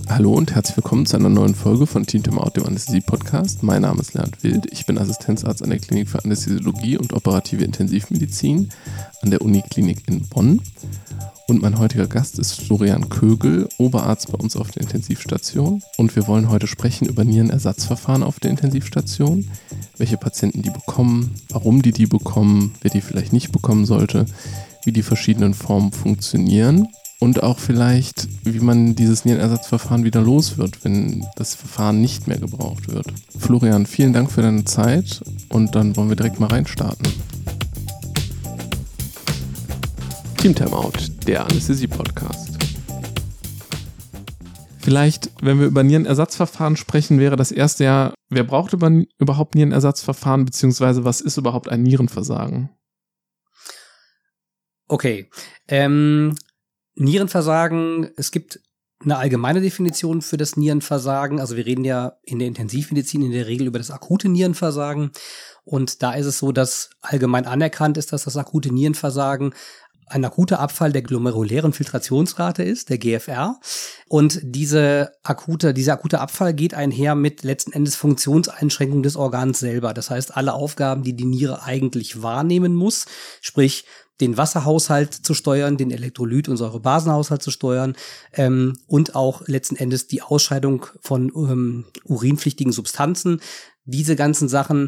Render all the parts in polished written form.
Hallo und herzlich willkommen zu einer neuen Folge von Team Time Out, dem Anästhesie-Podcast. Mein Name ist Leonhard Wild, ich bin Assistenzarzt an der Klinik für Anästhesiologie und operative Intensivmedizin an der Uniklinik in Bonn. Und mein heutiger Gast ist Florian Kögel, Oberarzt bei uns auf der Intensivstation. Und wir wollen heute sprechen über Nierenersatzverfahren auf der Intensivstation, welche Patienten die bekommen, warum die bekommen, wer die vielleicht nicht bekommen sollte, wie die verschiedenen Formen funktionieren. Und auch vielleicht, wie man dieses Nierenersatzverfahren wieder los wird, wenn das Verfahren nicht mehr gebraucht wird. Florian, vielen Dank für deine Zeit und dann wollen wir direkt mal reinstarten. Team Time Out, der Anästhesie-Podcast. Vielleicht, wenn wir über Nierenersatzverfahren sprechen, wäre das erste ja, wer braucht überhaupt Nierenersatzverfahren, beziehungsweise was ist überhaupt ein Nierenversagen? Okay, Nierenversagen, es gibt eine allgemeine Definition für das Nierenversagen. Also wir reden ja in der Intensivmedizin in der Regel über das akute Nierenversagen. Und da ist es so, dass allgemein anerkannt ist, dass das akute Nierenversagen ein akuter Abfall der glomerulären Filtrationsrate ist, der GFR. Und dieser akute Abfall geht einher mit letzten Endes Funktionseinschränkung des Organs selber. Das heißt, alle Aufgaben, die die Niere eigentlich wahrnehmen muss, sprich den Wasserhaushalt zu steuern, den Elektrolyt- und Säurebasenhaushalt zu steuern und auch letzten Endes die Ausscheidung von urinpflichtigen Substanzen. Diese ganzen Sachen,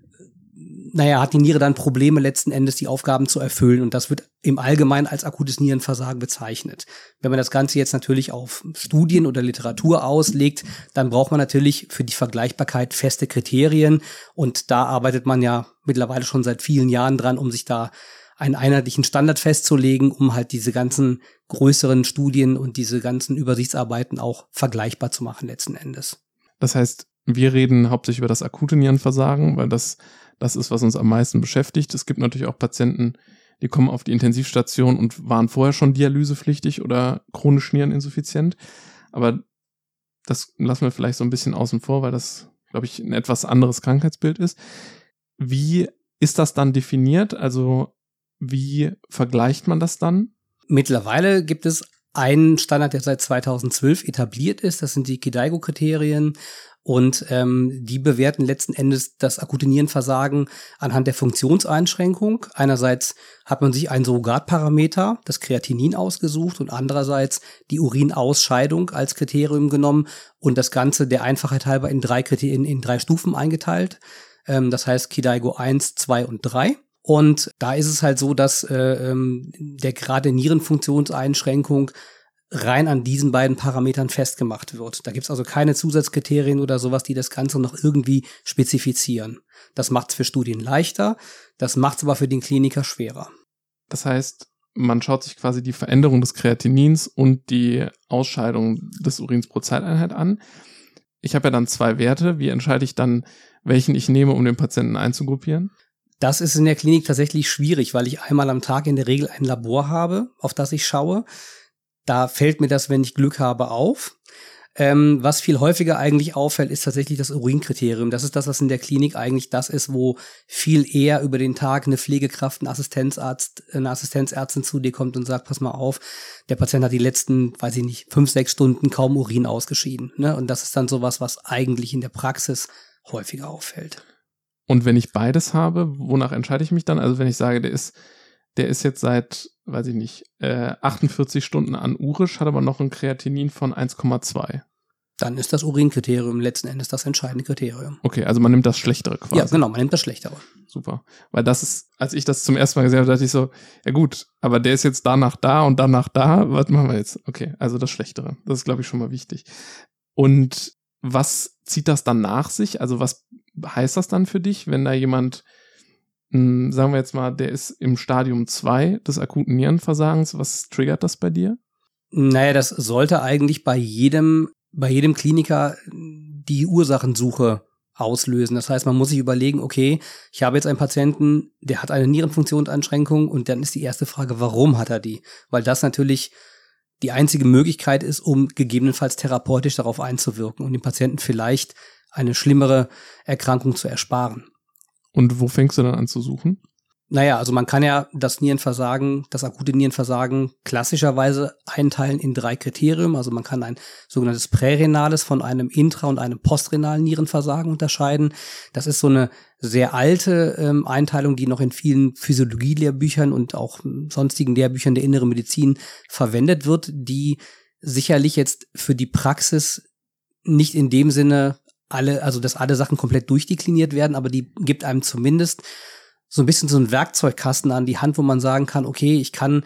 hat die Niere dann Probleme, letzten Endes die Aufgaben zu erfüllen. Und das wird im Allgemeinen als akutes Nierenversagen bezeichnet. Wenn man das Ganze jetzt natürlich auf Studien oder Literatur auslegt, dann braucht man natürlich für die Vergleichbarkeit feste Kriterien. Und da arbeitet man ja mittlerweile schon seit vielen Jahren dran, um sich da einen einheitlichen Standard festzulegen, um halt diese ganzen größeren Studien und diese ganzen Übersichtsarbeiten auch vergleichbar zu machen letzten Endes. Das heißt, wir reden hauptsächlich über das akute Nierenversagen, weil das ist, was uns am meisten beschäftigt. Es gibt natürlich auch Patienten, die kommen auf die Intensivstation und waren vorher schon dialysepflichtig oder chronisch niereninsuffizient. Aber das lassen wir vielleicht so ein bisschen außen vor, weil das, glaube ich, ein etwas anderes Krankheitsbild ist. Wie ist das dann definiert? Also wie vergleicht man das dann? Mittlerweile gibt es einen Standard, der seit 2012 etabliert ist. Das sind die KDIGO-Kriterien. Und die bewerten letzten Endes das akute Nierenversagen anhand der Funktionseinschränkung. Einerseits hat man sich einen Surrogatparameter, das Kreatinin, ausgesucht und andererseits die Urinausscheidung als Kriterium genommen und das Ganze der Einfachheit halber in drei Stufen eingeteilt. Das heißt KDIGO 1, 2 und 3. Und da ist es halt so, dass der Grad der Nierenfunktionseinschränkung rein an diesen beiden Parametern festgemacht wird. Da gibt's also keine Zusatzkriterien oder sowas, die das Ganze noch irgendwie spezifizieren. Das macht's für Studien leichter, das macht's aber für den Kliniker schwerer. Das heißt, man schaut sich quasi die Veränderung des Kreatinins und die Ausscheidung des Urins pro Zeiteinheit an. Ich habe ja dann 2 Werte. Wie entscheide ich dann, welchen ich nehme, um den Patienten einzugruppieren? Das ist in der Klinik tatsächlich schwierig, weil ich einmal am Tag in der Regel ein Labor habe, auf das ich schaue. Da fällt mir das, wenn ich Glück habe, auf. Was viel häufiger eigentlich auffällt, ist tatsächlich das Urinkriterium. Das ist das, was in der Klinik eigentlich das ist, wo viel eher über den Tag eine Pflegekraft, ein Assistenzarzt, eine Assistenzärztin zu dir kommt und sagt, pass mal auf, der Patient hat die letzten, 5-6 Stunden kaum Urin ausgeschieden. Ne? Und das ist dann sowas, was eigentlich in der Praxis häufiger auffällt. Und wenn ich beides habe, wonach entscheide ich mich dann? Also wenn ich sage, der ist jetzt seit 48 Stunden anurisch, hat aber noch ein Kreatinin von 1,2. Dann ist das Urinkriterium letzten Endes das entscheidende Kriterium. Okay, also man nimmt das Schlechtere quasi. Ja, genau, man nimmt das Schlechtere. Super. Weil das ist, als ich das zum ersten Mal gesehen habe, dachte ich so, ja gut, aber der ist jetzt danach da und danach da, was machen wir jetzt? Okay, also das Schlechtere. Das ist, glaube ich, schon mal wichtig. Und was zieht das dann nach sich? Also was heißt das dann für dich, wenn da jemand, sagen wir jetzt mal, der ist im Stadium 2 des akuten Nierenversagens, was triggert das bei dir? Naja, das sollte eigentlich bei jedem Kliniker die Ursachensuche auslösen. Das heißt, man muss sich überlegen, okay, ich habe jetzt einen Patienten, der hat eine Nierenfunktionseinschränkung und dann ist die erste Frage, warum hat er die? Weil das natürlich die einzige Möglichkeit ist, um gegebenenfalls therapeutisch darauf einzuwirken und dem Patienten vielleicht eine schlimmere Erkrankung zu ersparen. Und wo fängst du dann an zu suchen? Naja, also man kann ja das Nierenversagen, das akute Nierenversagen klassischerweise einteilen in 3 Kriterien. Also man kann ein sogenanntes prärenales von einem intra- und einem postrenalen Nierenversagen unterscheiden. Das ist so eine sehr alte Einteilung, die noch in vielen Physiologie-Lehrbüchern und auch sonstigen Lehrbüchern der inneren Medizin verwendet wird, die sicherlich jetzt für die Praxis nicht in dem Sinne dass alle Sachen komplett durchdekliniert werden, aber die gibt einem zumindest so ein bisschen so einen Werkzeugkasten an die Hand, wo man sagen kann, okay, ich kann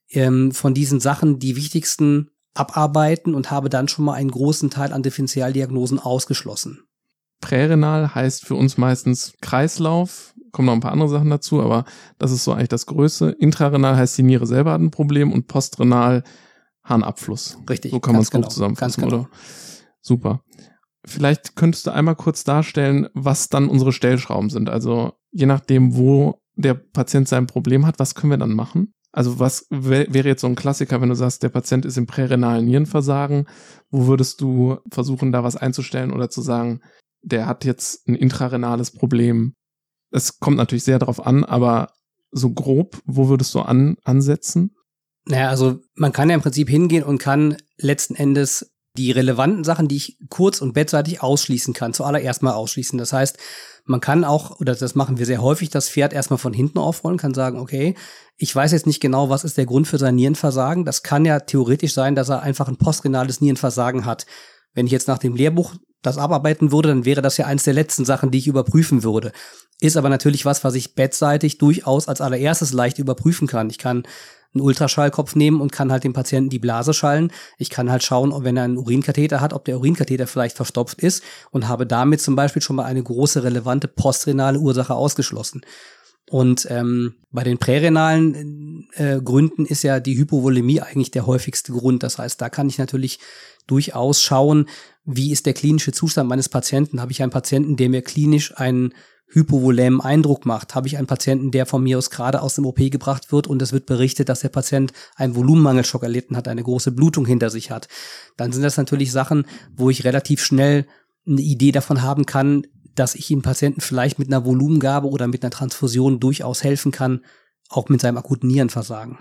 von diesen Sachen die wichtigsten abarbeiten und habe dann schon mal einen großen Teil an Differentialdiagnosen ausgeschlossen. Prärenal heißt für uns meistens Kreislauf, kommen noch ein paar andere Sachen dazu, aber das ist so eigentlich das Größte. Intrarenal heißt, die Niere selber hat ein Problem und postrenal Harnabfluss. Richtig. So kann man es grob zusammenfassen, oder? Super. Vielleicht könntest du einmal kurz darstellen, was dann unsere Stellschrauben sind. Also je nachdem, wo der Patient sein Problem hat, was können wir dann machen? Also was wäre jetzt so ein Klassiker, wenn du sagst, der Patient ist im prärenalen Nierenversagen, wo würdest du versuchen, da was einzustellen oder zu sagen, der hat jetzt ein intrarenales Problem? Es kommt natürlich sehr darauf an, aber so grob, wo würdest du ansetzen? Naja, also man kann ja im Prinzip hingehen und kann letzten Endes die relevanten Sachen, die ich kurz- und bettseitig ausschließen kann, zuallererst mal ausschließen. Das heißt, man kann auch, oder das machen wir sehr häufig, das Pferd erstmal von hinten aufrollen, kann sagen, okay, ich weiß jetzt nicht genau, was ist der Grund für sein Nierenversagen. Das kann ja theoretisch sein, dass er einfach ein postrenales Nierenversagen hat. Wenn ich jetzt nach dem Lehrbuch das abarbeiten würde, dann wäre das ja eins der letzten Sachen, die ich überprüfen würde. Ist aber natürlich was ich bettseitig durchaus als allererstes leicht überprüfen kann. Ich kann einen Ultraschallkopf nehmen und kann halt dem Patienten die Blase schallen. Ich kann halt schauen, wenn er einen Urinkatheter hat, ob der Urinkatheter vielleicht verstopft ist und habe damit zum Beispiel schon mal eine große relevante postrenale Ursache ausgeschlossen. Und bei den prärenalen Gründen ist ja die Hypovolämie eigentlich der häufigste Grund. Das heißt, da kann ich natürlich durchaus schauen, wie ist der klinische Zustand meines Patienten. Habe ich einen Patienten, der mir klinisch einen hypovolämen Eindruck macht? Habe ich einen Patienten, der von mir aus gerade aus dem OP gebracht wird und es wird berichtet, dass der Patient einen Volumenmangelschock erlitten hat, eine große Blutung hinter sich hat? Dann sind das natürlich Sachen, wo ich relativ schnell eine Idee davon haben kann, dass ich dem Patienten vielleicht mit einer Volumengabe oder mit einer Transfusion durchaus helfen kann, auch mit seinem akuten Nierenversagen.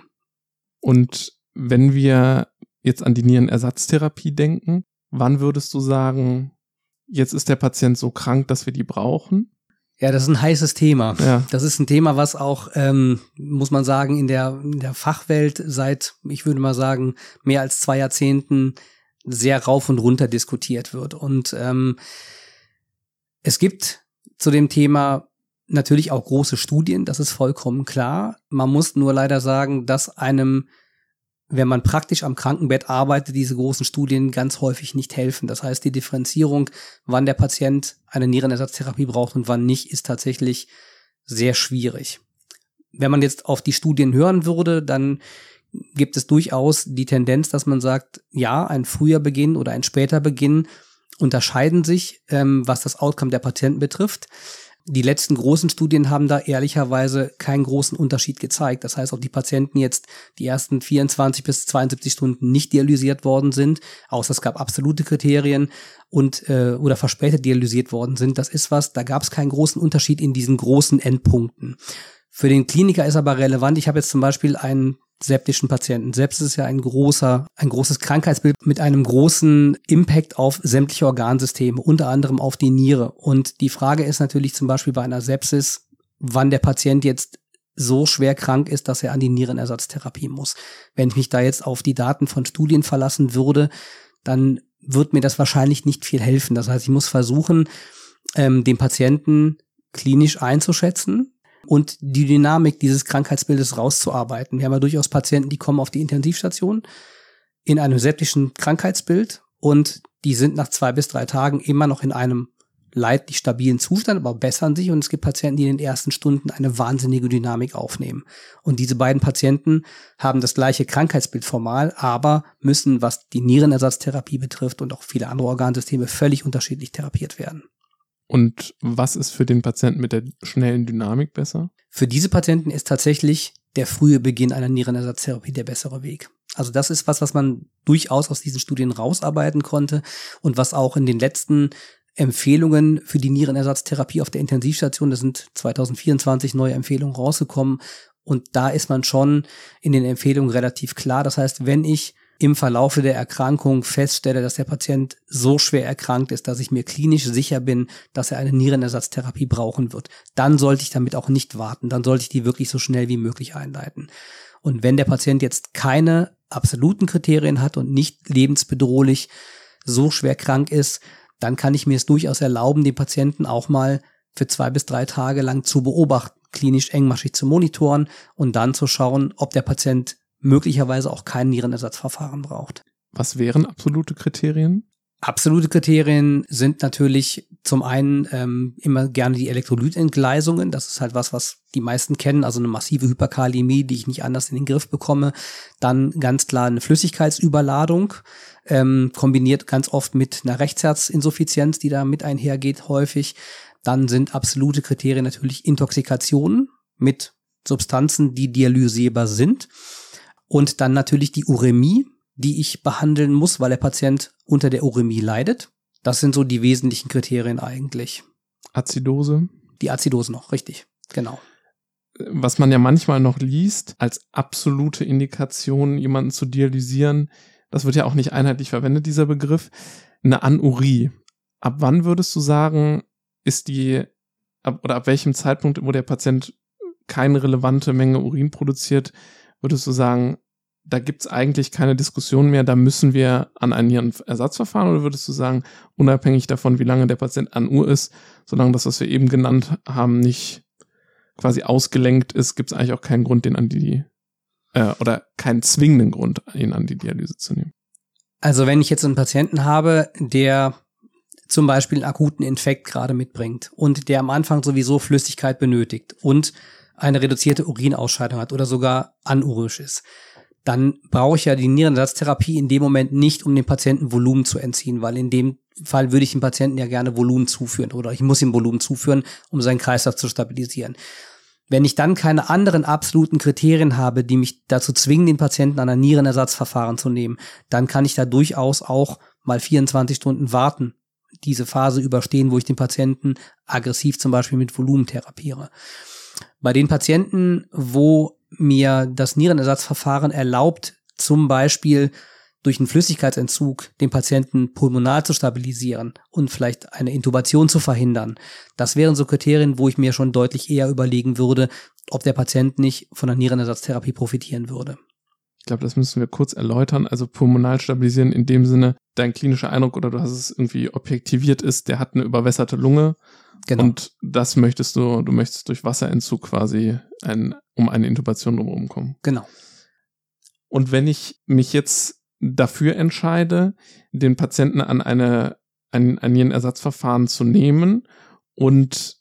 Und wenn wir jetzt an die Nierenersatztherapie denken, wann würdest du sagen, jetzt ist der Patient so krank, dass wir die brauchen? Ja, das ist ein heißes Thema. Ja. Das ist ein Thema, was auch, muss man sagen, in der Fachwelt seit, ich würde mal sagen, mehr als 2 Jahrzehnten sehr rauf und runter diskutiert wird. Und es gibt zu dem Thema natürlich auch große Studien, das ist vollkommen klar. Man muss nur leider sagen, dass einem, wenn man praktisch am Krankenbett arbeitet, diese großen Studien ganz häufig nicht helfen. Das heißt, die Differenzierung, wann der Patient eine Nierenersatztherapie braucht und wann nicht, ist tatsächlich sehr schwierig. Wenn man jetzt auf die Studien hören würde, dann gibt es durchaus die Tendenz, dass man sagt, ja, ein früher Beginn oder ein später Beginn unterscheiden sich, was das Outcome der Patienten betrifft. Die letzten großen Studien haben da ehrlicherweise keinen großen Unterschied gezeigt. Das heißt, ob die Patienten jetzt die ersten 24 bis 72 Stunden nicht dialysiert worden sind, außer es gab absolute Kriterien und oder verspätet dialysiert worden sind, das ist was, da gab es keinen großen Unterschied in diesen großen Endpunkten. Für den Kliniker ist aber relevant, ich habe jetzt zum Beispiel einen septischen Patienten. Sepsis ist ja ein großes Krankheitsbild mit einem großen Impact auf sämtliche Organsysteme, unter anderem auf die Niere. Und die Frage ist natürlich zum Beispiel bei einer Sepsis, wann der Patient jetzt so schwer krank ist, dass er an die Nierenersatztherapie muss. Wenn ich mich da jetzt auf die Daten von Studien verlassen würde, dann wird mir das wahrscheinlich nicht viel helfen. Das heißt, ich muss versuchen, den Patienten klinisch einzuschätzen und die Dynamik dieses Krankheitsbildes rauszuarbeiten. Wir haben ja durchaus Patienten, die kommen auf die Intensivstation in einem septischen Krankheitsbild und die sind nach 2 bis 3 Tagen immer noch in einem leidlich stabilen Zustand, aber bessern sich, und es gibt Patienten, die in den ersten Stunden eine wahnsinnige Dynamik aufnehmen. Und diese beiden Patienten haben das gleiche Krankheitsbild formal, aber müssen, was die Nierenersatztherapie betrifft und auch viele andere Organsysteme, völlig unterschiedlich therapiert werden. Und was ist für den Patienten mit der schnellen Dynamik besser? Für diese Patienten ist tatsächlich der frühe Beginn einer Nierenersatztherapie der bessere Weg. Also das ist was man durchaus aus diesen Studien rausarbeiten konnte und was auch in den letzten Empfehlungen für die Nierenersatztherapie auf der Intensivstation. Da sind 2024 neue Empfehlungen rausgekommen. Und da ist man schon in den Empfehlungen relativ klar. Das heißt, wenn ich im Verlaufe der Erkrankung feststelle, dass der Patient so schwer erkrankt ist, dass ich mir klinisch sicher bin, dass er eine Nierenersatztherapie brauchen wird, dann sollte ich damit auch nicht warten. Dann sollte ich die wirklich so schnell wie möglich einleiten. Und wenn der Patient jetzt keine absoluten Kriterien hat und nicht lebensbedrohlich so schwer krank ist, dann kann ich mir es durchaus erlauben, den Patienten auch mal für 2 bis 3 Tage lang zu beobachten, klinisch engmaschig zu monitoren und dann zu schauen, ob der Patient möglicherweise auch kein Nierenersatzverfahren braucht. Was wären absolute Kriterien? Absolute Kriterien sind natürlich zum einen immer gerne die Elektrolytentgleisungen. Das ist halt was die meisten kennen, also eine massive Hyperkalämie, die ich nicht anders in den Griff bekomme. Dann ganz klar eine Flüssigkeitsüberladung, kombiniert ganz oft mit einer Rechtsherzinsuffizienz, die da mit einhergeht häufig. Dann sind absolute Kriterien natürlich Intoxikationen mit Substanzen, die dialysierbar sind. Und dann natürlich die Urämie, die ich behandeln muss, weil der Patient unter der Urämie leidet. Das sind so die wesentlichen Kriterien eigentlich. Azidose? Die Azidose noch, richtig, genau. Was man ja manchmal noch liest, als absolute Indikation, jemanden zu dialysieren, das wird ja auch nicht einheitlich verwendet, dieser Begriff, eine Anurie. Ab wann würdest du sagen, ab welchem Zeitpunkt, wo der Patient keine relevante Menge Urin produziert, würdest du sagen, da gibt's eigentlich keine Diskussion mehr, da müssen wir an ein Nierenersatzverfahren, oder würdest du sagen, unabhängig davon, wie lange der Patient an Uhr ist, solange das, was wir eben genannt haben, nicht quasi ausgelenkt ist, gibt's eigentlich auch keinen Grund, oder keinen zwingenden Grund, ihn an die Dialyse zu nehmen? Also wenn ich jetzt einen Patienten habe, der zum Beispiel einen akuten Infekt gerade mitbringt und der am Anfang sowieso Flüssigkeit benötigt und eine reduzierte Urinausscheidung hat oder sogar anurisch ist, dann brauche ich ja die Nierenersatztherapie in dem Moment nicht, um dem Patienten Volumen zu entziehen, weil in dem Fall würde ich dem Patienten ja gerne Volumen zuführen oder ich muss ihm Volumen zuführen, um seinen Kreislauf zu stabilisieren. Wenn ich dann keine anderen absoluten Kriterien habe, die mich dazu zwingen, den Patienten an ein Nierenersatzverfahren zu nehmen, dann kann ich da durchaus auch mal 24 Stunden warten, diese Phase überstehen, wo ich den Patienten aggressiv zum Beispiel mit Volumen therapiere. Bei den Patienten, wo mir das Nierenersatzverfahren erlaubt, zum Beispiel durch einen Flüssigkeitsentzug den Patienten pulmonal zu stabilisieren und vielleicht eine Intubation zu verhindern, das wären so Kriterien, wo ich mir schon deutlich eher überlegen würde, ob der Patient nicht von der Nierenersatztherapie profitieren würde. Ich glaube, das müssen wir kurz erläutern. Also pulmonal stabilisieren in dem Sinne, dein klinischer Eindruck, oder du hast es irgendwie objektiviert ist, der hat eine überwässerte Lunge. Genau. Und das du möchtest durch Wasserentzug quasi um eine Intubation drumherum kommen. Genau. Und wenn ich mich jetzt dafür entscheide, den Patienten an ein Nierenersatzverfahren zu nehmen und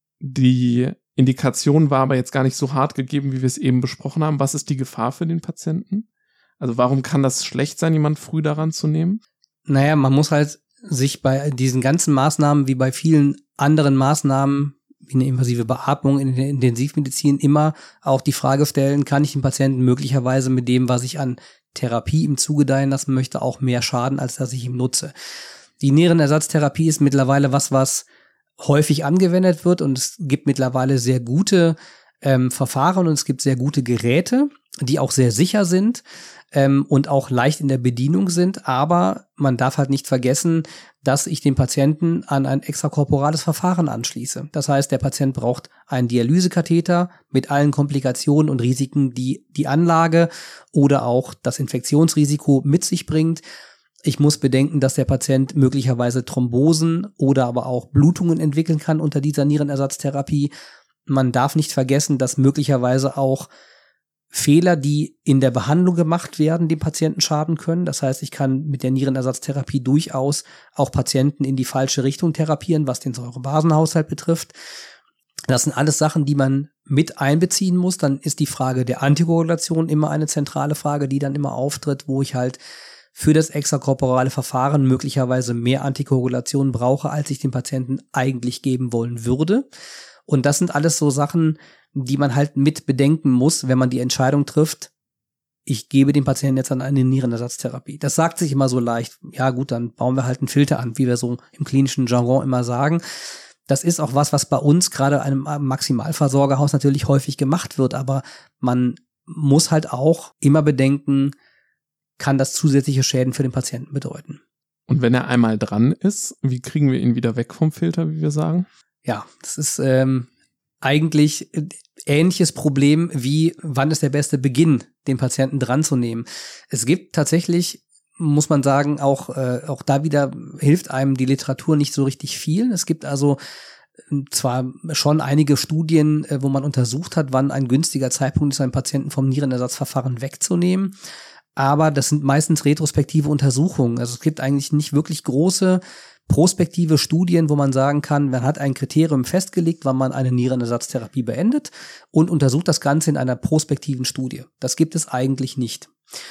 die Indikation war aber jetzt gar nicht so hart gegeben, wie wir es eben besprochen haben, was ist die Gefahr für den Patienten? Also warum kann das schlecht sein, jemand früh daran zu nehmen? Naja, man muss halt sich bei diesen ganzen Maßnahmen wie bei vielen anderen Maßnahmen wie eine invasive Beatmung in der Intensivmedizin immer auch die Frage stellen, kann ich den Patienten möglicherweise mit dem, was ich an Therapie ihm zugedeihen lassen möchte, auch mehr schaden, als dass ich ihm nutze. Die Nierenersatztherapie ist mittlerweile was häufig angewendet wird und es gibt mittlerweile sehr gute Verfahren und es gibt sehr gute Geräte, die auch sehr sicher sind und auch leicht in der Bedienung sind, aber man darf halt nicht vergessen, dass ich den Patienten an ein extrakorporales Verfahren anschließe. Das heißt, der Patient braucht einen Dialysekatheter mit allen Komplikationen und Risiken, die die Anlage oder auch das Infektionsrisiko mit sich bringt. Ich muss bedenken, dass der Patient möglicherweise Thrombosen oder aber auch Blutungen entwickeln kann unter dieser Nierenersatztherapie. Man darf nicht vergessen, dass möglicherweise auch Fehler, die in der Behandlung gemacht werden, dem Patienten schaden können. Das heißt, ich kann mit der Nierenersatztherapie durchaus auch Patienten in die falsche Richtung therapieren, was den Säurebasenhaushalt betrifft. Das sind alles Sachen, die man mit einbeziehen muss. Dann ist die Frage der Antikoagulation immer eine zentrale Frage, die dann immer auftritt, wo ich halt für das extrakorporale Verfahren möglicherweise mehr Antikoagulation brauche, als ich dem Patienten eigentlich geben wollen würde. Und das sind alles so Sachen, die man halt mit bedenken muss, wenn man die Entscheidung trifft, ich gebe dem Patienten jetzt an eine Nierenersatztherapie. Das sagt sich immer so leicht. Ja gut, dann bauen wir halt einen Filter an, wie wir so im klinischen Jargon immer sagen. Das ist auch was bei uns gerade einem Maximalversorgerhaus natürlich häufig gemacht wird, aber man muss halt auch immer bedenken, kann das zusätzliche Schäden für den Patienten bedeuten. Und wenn er einmal dran ist, wie kriegen wir ihn wieder weg vom Filter, wie wir sagen? Ja, das ist eigentlich ähnliches Problem wie, wann ist der beste Beginn, den Patienten dran zu nehmen. Es gibt tatsächlich, muss man sagen, auch da wieder hilft einem die Literatur nicht so richtig viel. Es gibt also zwar schon einige Studien, wo man untersucht hat, wann ein günstiger Zeitpunkt ist, einen Patienten vom Nierenersatzverfahren wegzunehmen. Aber das sind meistens retrospektive Untersuchungen. Also es gibt eigentlich nicht wirklich große prospektive Studien, wo man sagen kann, man hat ein Kriterium festgelegt, wann man eine Nierenersatztherapie beendet und untersucht das Ganze in einer prospektiven Studie. Das gibt es eigentlich nicht.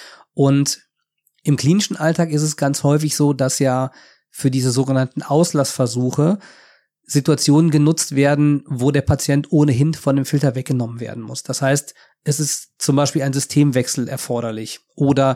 Und im klinischen Alltag ist es ganz häufig so, dass ja für diese sogenannten Auslassversuche Situationen genutzt werden, wo der Patient ohnehin von dem Filter weggenommen werden muss. Das heißt, es ist zum Beispiel ein Systemwechsel erforderlich oder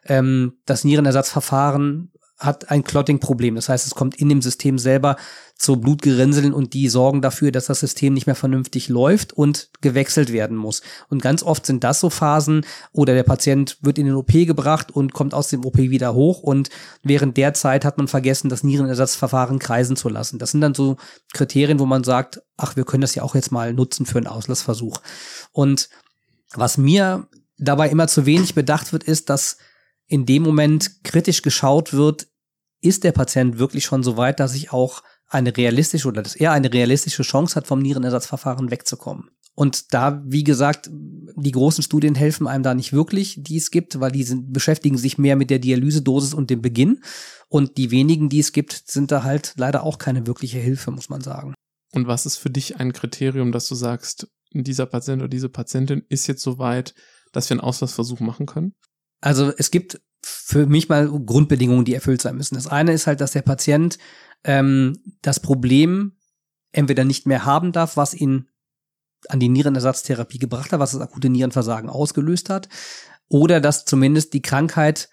das Nierenersatzverfahren hat ein Clotting-Problem. Das heißt, es kommt in dem System selber zu Blutgerinnseln und die sorgen dafür, dass das System nicht mehr vernünftig läuft und gewechselt werden muss. Und ganz oft sind das so Phasen, oder der Patient wird in den OP gebracht und kommt aus dem OP wieder hoch und während der Zeit hat man vergessen, das Nierenersatzverfahren kreisen zu lassen. Das sind dann so Kriterien, wo man sagt, ach, wir können das ja auch jetzt mal nutzen für einen Auslassversuch. Und was mir dabei immer zu wenig bedacht wird, ist, dass in dem Moment kritisch geschaut wird, ist der Patient wirklich schon so weit, dass ich auch dass er eine realistische Chance hat, vom Nierenersatzverfahren wegzukommen. Und da, wie gesagt, die großen Studien helfen einem da nicht wirklich, die es gibt, weil die beschäftigen sich mehr mit der Dialysedosis und dem Beginn. Und die wenigen, die es gibt, sind da halt leider auch keine wirkliche Hilfe, muss man sagen. Und was ist für dich ein Kriterium, dass du sagst, dieser Patient oder diese Patientin ist jetzt so weit, dass wir einen Auslassversuch machen können? Also es gibt für mich mal Grundbedingungen, die erfüllt sein müssen. Das eine ist halt, dass der Patient das Problem entweder nicht mehr haben darf, was ihn an die Nierenersatztherapie gebracht hat, was das akute Nierenversagen ausgelöst hat, oder dass zumindest die Krankheit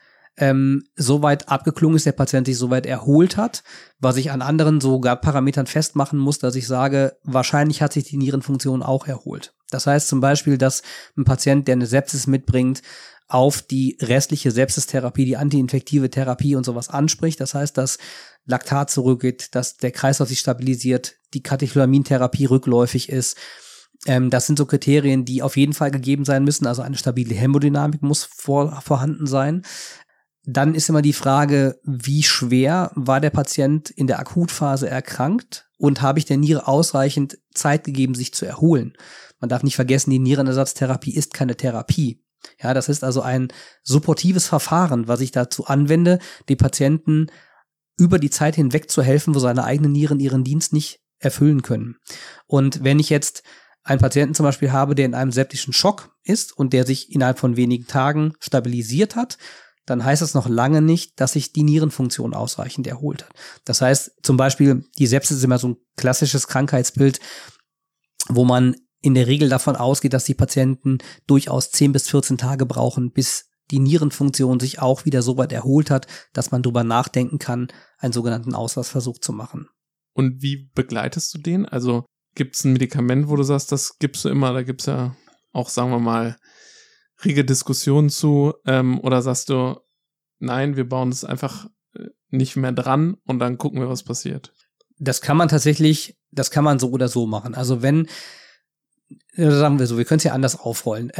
so weit abgeklungen ist, der Patient sich so weit erholt hat, was ich an anderen sogar Parametern festmachen muss, dass ich sage, wahrscheinlich hat sich die Nierenfunktion auch erholt. Das heißt zum Beispiel, dass ein Patient, der eine Sepsis mitbringt, auf die restliche Sepsistherapie, die antiinfektive Therapie und sowas anspricht. Das heißt, dass Laktat zurückgeht, dass der Kreislauf sich stabilisiert, die Katecholamintherapie rückläufig ist. Das sind so Kriterien, die auf jeden Fall gegeben sein müssen. Also eine stabile Hämodynamik muss vorhanden sein. Dann ist immer die Frage, wie schwer war der Patient in der Akutphase erkrankt und habe ich der Niere ausreichend Zeit gegeben, sich zu erholen. Man darf nicht vergessen, die Nierenersatztherapie ist keine Therapie. Ja, das ist also ein supportives Verfahren, was ich dazu anwende, die Patienten über die Zeit hinweg zu helfen, wo seine eigenen Nieren ihren Dienst nicht erfüllen können. Und wenn ich jetzt einen Patienten zum Beispiel habe, der in einem septischen Schock ist und der sich innerhalb von wenigen Tagen stabilisiert hat, dann heißt das noch lange nicht, dass sich die Nierenfunktion ausreichend erholt hat. Das heißt zum Beispiel, die Sepsis ist immer so ein klassisches Krankheitsbild, wo man in der Regel davon ausgeht, dass die Patienten durchaus 10 bis 14 Tage brauchen, bis die Nierenfunktion sich auch wieder so weit erholt hat, dass man drüber nachdenken kann, einen sogenannten Auslassversuch zu machen. Und wie begleitest du den? Also gibt es ein Medikament, wo du sagst, das gibst du immer, da gibt es ja auch, sagen wir mal, rege Diskussionen zu, oder sagst du, nein, wir bauen es einfach nicht mehr dran und dann gucken wir, was passiert? Das kann man so oder so machen. Also sagen wir so, wir können es ja anders aufrollen.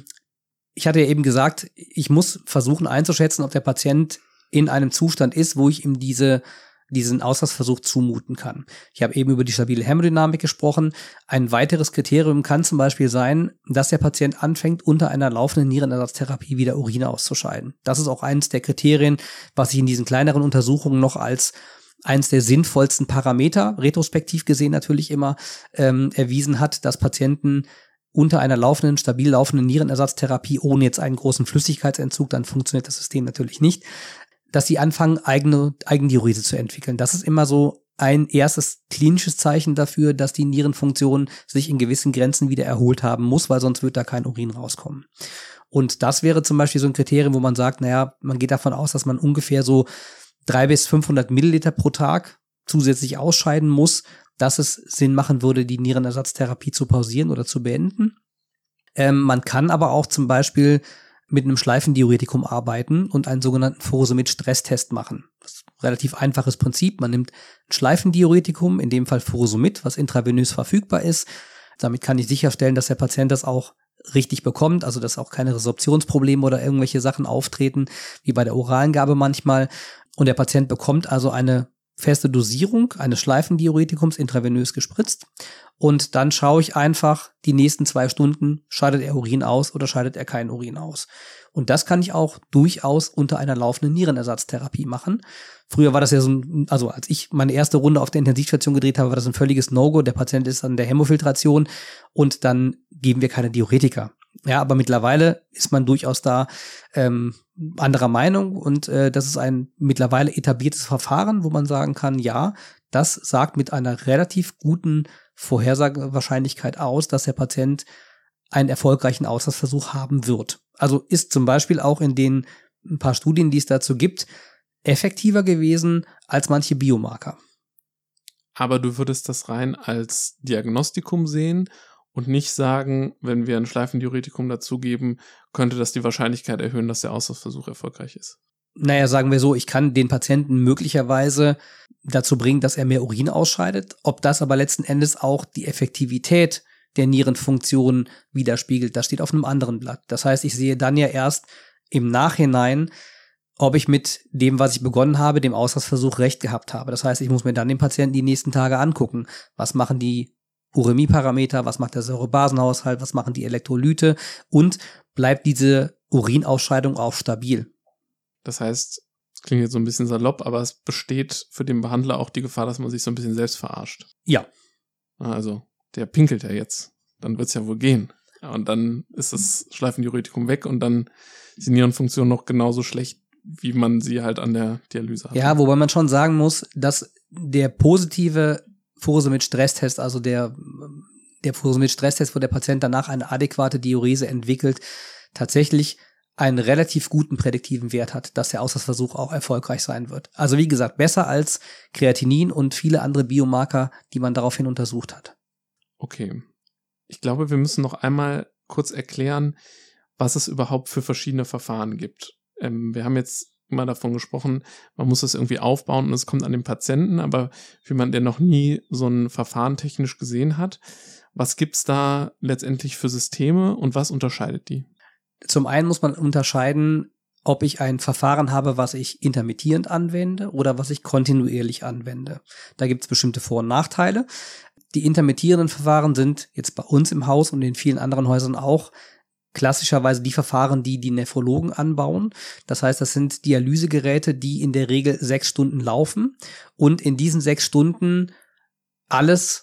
Ich hatte ja eben gesagt, ich muss versuchen einzuschätzen, ob der Patient in einem Zustand ist, wo ich ihm diesen Auslassversuch zumuten kann. Ich habe eben über die stabile Hämodynamik gesprochen. Ein weiteres Kriterium kann zum Beispiel sein, dass der Patient anfängt, unter einer laufenden Nierenersatztherapie wieder Urin auszuscheiden. Das ist auch eines der Kriterien, was sich in diesen kleineren Untersuchungen noch als eins der sinnvollsten Parameter, retrospektiv gesehen natürlich immer, erwiesen hat, dass Patienten unter einer stabil laufenden Nierenersatztherapie, ohne jetzt einen großen Flüssigkeitsentzug, dann funktioniert das System natürlich nicht, dass sie anfangen, Eigendiuryse zu entwickeln. Das ist immer so ein erstes klinisches Zeichen dafür, dass die Nierenfunktion sich in gewissen Grenzen wieder erholt haben muss, weil sonst wird da kein Urin rauskommen. Und das wäre zum Beispiel so ein Kriterium, wo man sagt, naja, man geht davon aus, dass man ungefähr so 300 bis 500 Milliliter pro Tag zusätzlich ausscheiden muss, dass es Sinn machen würde, die Nierenersatztherapie zu pausieren oder zu beenden. Man kann aber auch zum Beispiel mit einem Schleifendiuretikum arbeiten und einen sogenannten Furosemid-Stresstest machen. Das ist ein relativ einfaches Prinzip. Man nimmt ein Schleifendiuretikum, in dem Fall Furosemid, was intravenös verfügbar ist. Damit kann ich sicherstellen, dass der Patient das auch richtig bekommt, also dass auch keine Resorptionsprobleme oder irgendwelche Sachen auftreten, wie bei der oralen Gabe manchmal. Und der Patient bekommt also eine feste Dosierung eines Schleifendiuretikums intravenös gespritzt. Und dann schaue ich einfach die nächsten 2 Stunden, scheidet er Urin aus oder scheidet er keinen Urin aus. Und das kann ich auch durchaus unter einer laufenden Nierenersatztherapie machen. Früher war das ja so, also als ich meine erste Runde auf der Intensivstation gedreht habe, war das ein völliges No-Go. Der Patient ist an der Hämofiltration und dann geben wir keine Diuretika. Ja, aber mittlerweile ist man durchaus da anderer Meinung und das ist ein mittlerweile etabliertes Verfahren, wo man sagen kann, ja, das sagt mit einer relativ guten Vorhersagewahrscheinlichkeit aus, dass der Patient einen erfolgreichen Auslassversuch haben wird. Also ist zum Beispiel auch in den ein paar Studien, die es dazu gibt, effektiver gewesen als manche Biomarker. Aber du würdest das rein als Diagnostikum sehen und nicht sagen, wenn wir ein Schleifendiuretikum dazugeben, könnte das die Wahrscheinlichkeit erhöhen, dass der Auslassversuch erfolgreich ist. Naja, sagen wir so, ich kann den Patienten möglicherweise dazu bringen, dass er mehr Urin ausscheidet. Ob das aber letzten Endes auch die Effektivität der Nierenfunktion widerspiegelt, das steht auf einem anderen Blatt. Das heißt, ich sehe dann ja erst im Nachhinein, ob ich mit dem, was ich begonnen habe, dem Auslassversuch recht gehabt habe. Das heißt, ich muss mir dann den Patienten die nächsten Tage angucken. Was machen die Uremieparameter, was macht der Säurebasenhaushalt, was machen die Elektrolyte und bleibt diese Urinausscheidung auch stabil? Das heißt, es klingt jetzt so ein bisschen salopp, aber es besteht für den Behandler auch die Gefahr, dass man sich so ein bisschen selbst verarscht. Ja. Also, der pinkelt ja jetzt. Dann wird's ja wohl gehen. Und dann ist das Schleifendiuretikum weg und dann ist die Nierenfunktion noch genauso schlecht, wie man sie halt an der Dialyse hat. Ja, wobei man schon sagen muss, dass der positive Furosemid-Stresstest, also der Furosemid-Stresstest, wo der Patient danach eine adäquate Diurese entwickelt, tatsächlich einen relativ guten prädiktiven Wert hat, dass der Auslassversuch auch erfolgreich sein wird. Also wie gesagt, besser als Kreatinin und viele andere Biomarker, die man daraufhin untersucht hat. Okay. Ich glaube, wir müssen noch einmal kurz erklären, was es überhaupt für verschiedene Verfahren gibt. Wir haben jetzt immer davon gesprochen, man muss das irgendwie aufbauen und es kommt an den Patienten, aber für jemanden, der noch nie so ein Verfahren technisch gesehen hat, was gibt's da letztendlich für Systeme und was unterscheidet die? Zum einen muss man unterscheiden, ob ich ein Verfahren habe, was ich intermittierend anwende oder was ich kontinuierlich anwende. Da gibt es bestimmte Vor- und Nachteile. Die intermittierenden Verfahren sind jetzt bei uns im Haus und in vielen anderen Häusern auch klassischerweise die Verfahren, die die Nephrologen anbauen. Das heißt, das sind Dialysegeräte, die in der Regel 6 Stunden laufen und in diesen 6 Stunden alles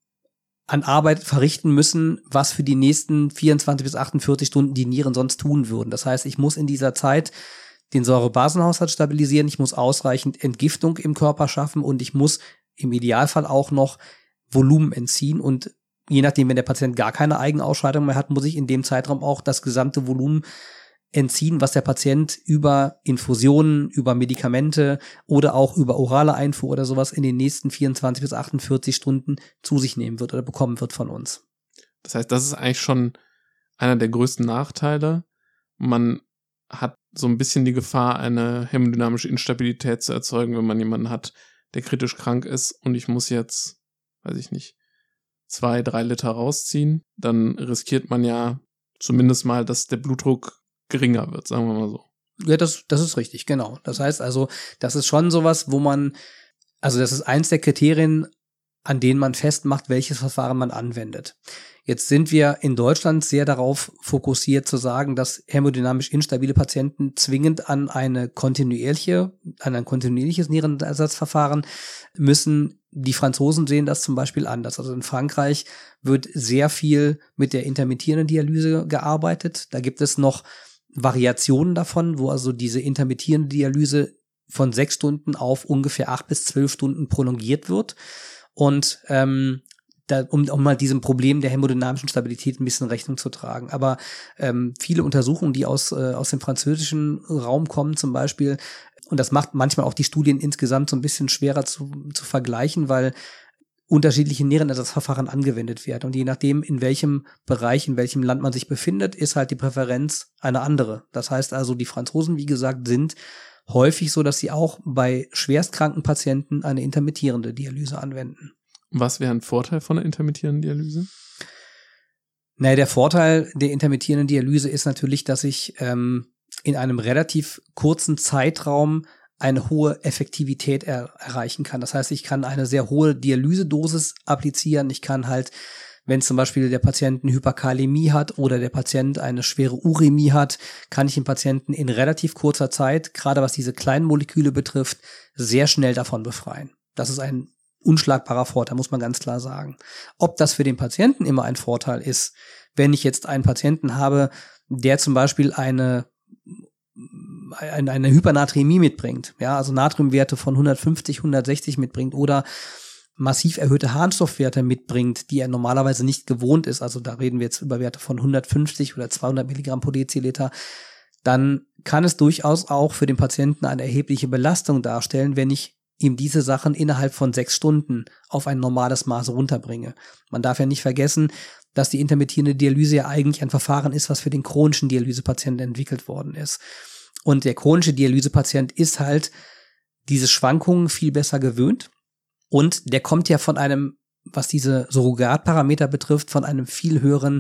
an Arbeit verrichten müssen, was für die nächsten 24 bis 48 Stunden die Nieren sonst tun würden. Das heißt, ich muss in dieser Zeit den Säurebasenhaushalt stabilisieren, ich muss ausreichend Entgiftung im Körper schaffen und ich muss im Idealfall auch noch Volumen entziehen und je nachdem, wenn der Patient gar keine Eigenausscheidung mehr hat, muss ich in dem Zeitraum auch das gesamte Volumen entziehen, was der Patient über Infusionen, über Medikamente oder auch über orale Einfuhr oder sowas in den nächsten 24 bis 48 Stunden zu sich nehmen wird oder bekommen wird von uns. Das heißt, das ist eigentlich schon einer der größten Nachteile. Man hat so ein bisschen die Gefahr, eine hämodynamische Instabilität zu erzeugen, wenn man jemanden hat, der kritisch krank ist und ich muss jetzt, weiß ich nicht, 2-3 Liter rausziehen, dann riskiert man ja zumindest mal, dass der Blutdruck geringer wird, sagen wir mal so. Ja, das ist richtig, genau. Das heißt also, das ist schon sowas, wo man, also das ist eins der Kriterien, an denen man festmacht, welches Verfahren man anwendet. Jetzt sind wir in Deutschland sehr darauf fokussiert zu sagen, dass hämodynamisch instabile Patienten zwingend an ein kontinuierliches Nierenersatzverfahren müssen. Die Franzosen sehen das zum Beispiel anders. Also in Frankreich wird sehr viel mit der intermittierenden Dialyse gearbeitet. Da gibt es noch Variationen davon, wo also diese intermittierende Dialyse von 6 Stunden auf ungefähr 8 bis 12 Stunden prolongiert wird. Und um mal diesem Problem der hämodynamischen Stabilität ein bisschen Rechnung zu tragen. Aber viele Untersuchungen, die aus dem französischen Raum kommen zum Beispiel, und das macht manchmal auch die Studien insgesamt so ein bisschen schwerer zu vergleichen, weil unterschiedliche Nierenersatzverfahren angewendet werden. Und je nachdem, in welchem Bereich, in welchem Land man sich befindet, ist halt die Präferenz eine andere. Das heißt also, die Franzosen, wie gesagt, sind häufig so, dass sie auch bei schwerstkranken Patienten eine intermittierende Dialyse anwenden. Was wäre ein Vorteil von der intermittierenden Dialyse? Naja, der Vorteil der intermittierenden Dialyse ist natürlich, dass ich in einem relativ kurzen Zeitraum eine hohe Effektivität erreichen kann. Das heißt, ich kann eine sehr hohe Dialysedosis applizieren. Ich kann halt, wenn zum Beispiel der Patient eine Hyperkalämie hat oder der Patient eine schwere Urämie hat, kann ich den Patienten in relativ kurzer Zeit, gerade was diese kleinen Moleküle betrifft, sehr schnell davon befreien. Das ist ein unschlagbarer Vorteil, muss man ganz klar sagen. Ob das für den Patienten immer ein Vorteil ist, wenn ich jetzt einen Patienten habe, der zum Beispiel eine Hypernaträmie mitbringt, ja, also Natriumwerte von 150, 160 mitbringt oder massiv erhöhte Harnstoffwerte mitbringt, die er normalerweise nicht gewohnt ist, also da reden wir jetzt über Werte von 150 oder 200 Milligramm pro Deziliter, dann kann es durchaus auch für den Patienten eine erhebliche Belastung darstellen, wenn ich ihm diese Sachen innerhalb von 6 Stunden auf ein normales Maß runterbringe. Man darf ja nicht vergessen, dass die intermittierende Dialyse ja eigentlich ein Verfahren ist, was für den chronischen Dialysepatienten entwickelt worden ist. Und der chronische Dialysepatient ist halt diese Schwankungen viel besser gewöhnt. Und der kommt ja von einem, was diese Surrogatparameter betrifft, von einer viel höheren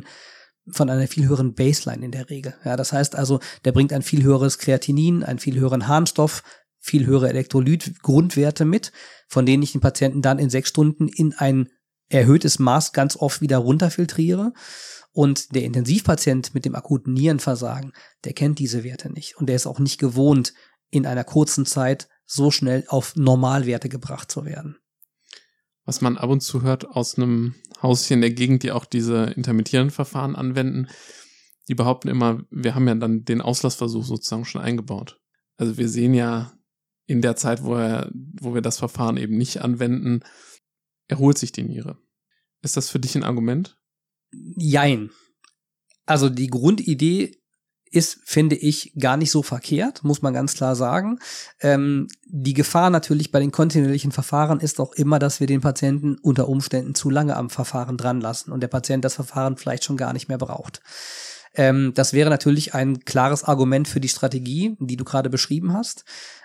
Baseline in der Regel. Ja, das heißt also, der bringt ein viel höheres Kreatinin, einen viel höheren Harnstoff, viel höhere Elektrolytgrundwerte mit, von denen ich den Patienten dann in 6 Stunden in ein erhöhtes Maß ganz oft wieder runterfiltriere. Und der Intensivpatient mit dem akuten Nierenversagen, der kennt diese Werte nicht. Und der ist auch nicht gewohnt, in einer kurzen Zeit so schnell auf Normalwerte gebracht zu werden. Was man ab und zu hört aus einem Haus hier in der Gegend, die auch diese intermittierenden Verfahren anwenden, die behaupten immer, wir haben ja dann den Auslassversuch sozusagen schon eingebaut. Also wir sehen ja in der Zeit, wo wir das Verfahren eben nicht anwenden, erholt sich die Niere. Ist das für dich ein Argument? Jein. Also die Grundidee ist, finde ich, gar nicht so verkehrt, muss man ganz klar sagen. Die Gefahr natürlich bei den kontinuierlichen Verfahren ist auch immer, dass wir den Patienten unter Umständen zu lange am Verfahren dran lassen und der Patient das Verfahren vielleicht schon gar nicht mehr braucht. Das wäre natürlich ein klares Argument für die Strategie, die du gerade beschrieben hast.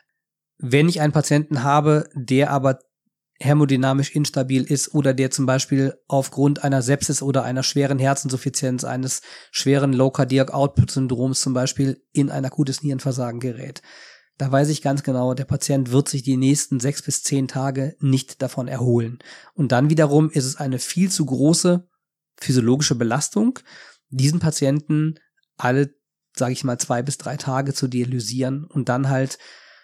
Wenn ich einen Patienten habe, der aber hämodynamisch instabil ist oder der zum Beispiel aufgrund einer Sepsis oder einer schweren Herzinsuffizienz, eines schweren Low Cardiac Output Syndroms zum Beispiel in ein akutes Nierenversagen gerät. Da weiß ich ganz genau, der Patient wird sich die nächsten 6 bis 10 Tage nicht davon erholen. Und dann wiederum ist es eine viel zu große physiologische Belastung, diesen Patienten alle, sage ich mal, 2 bis 3 Tage zu dialysieren und dann halt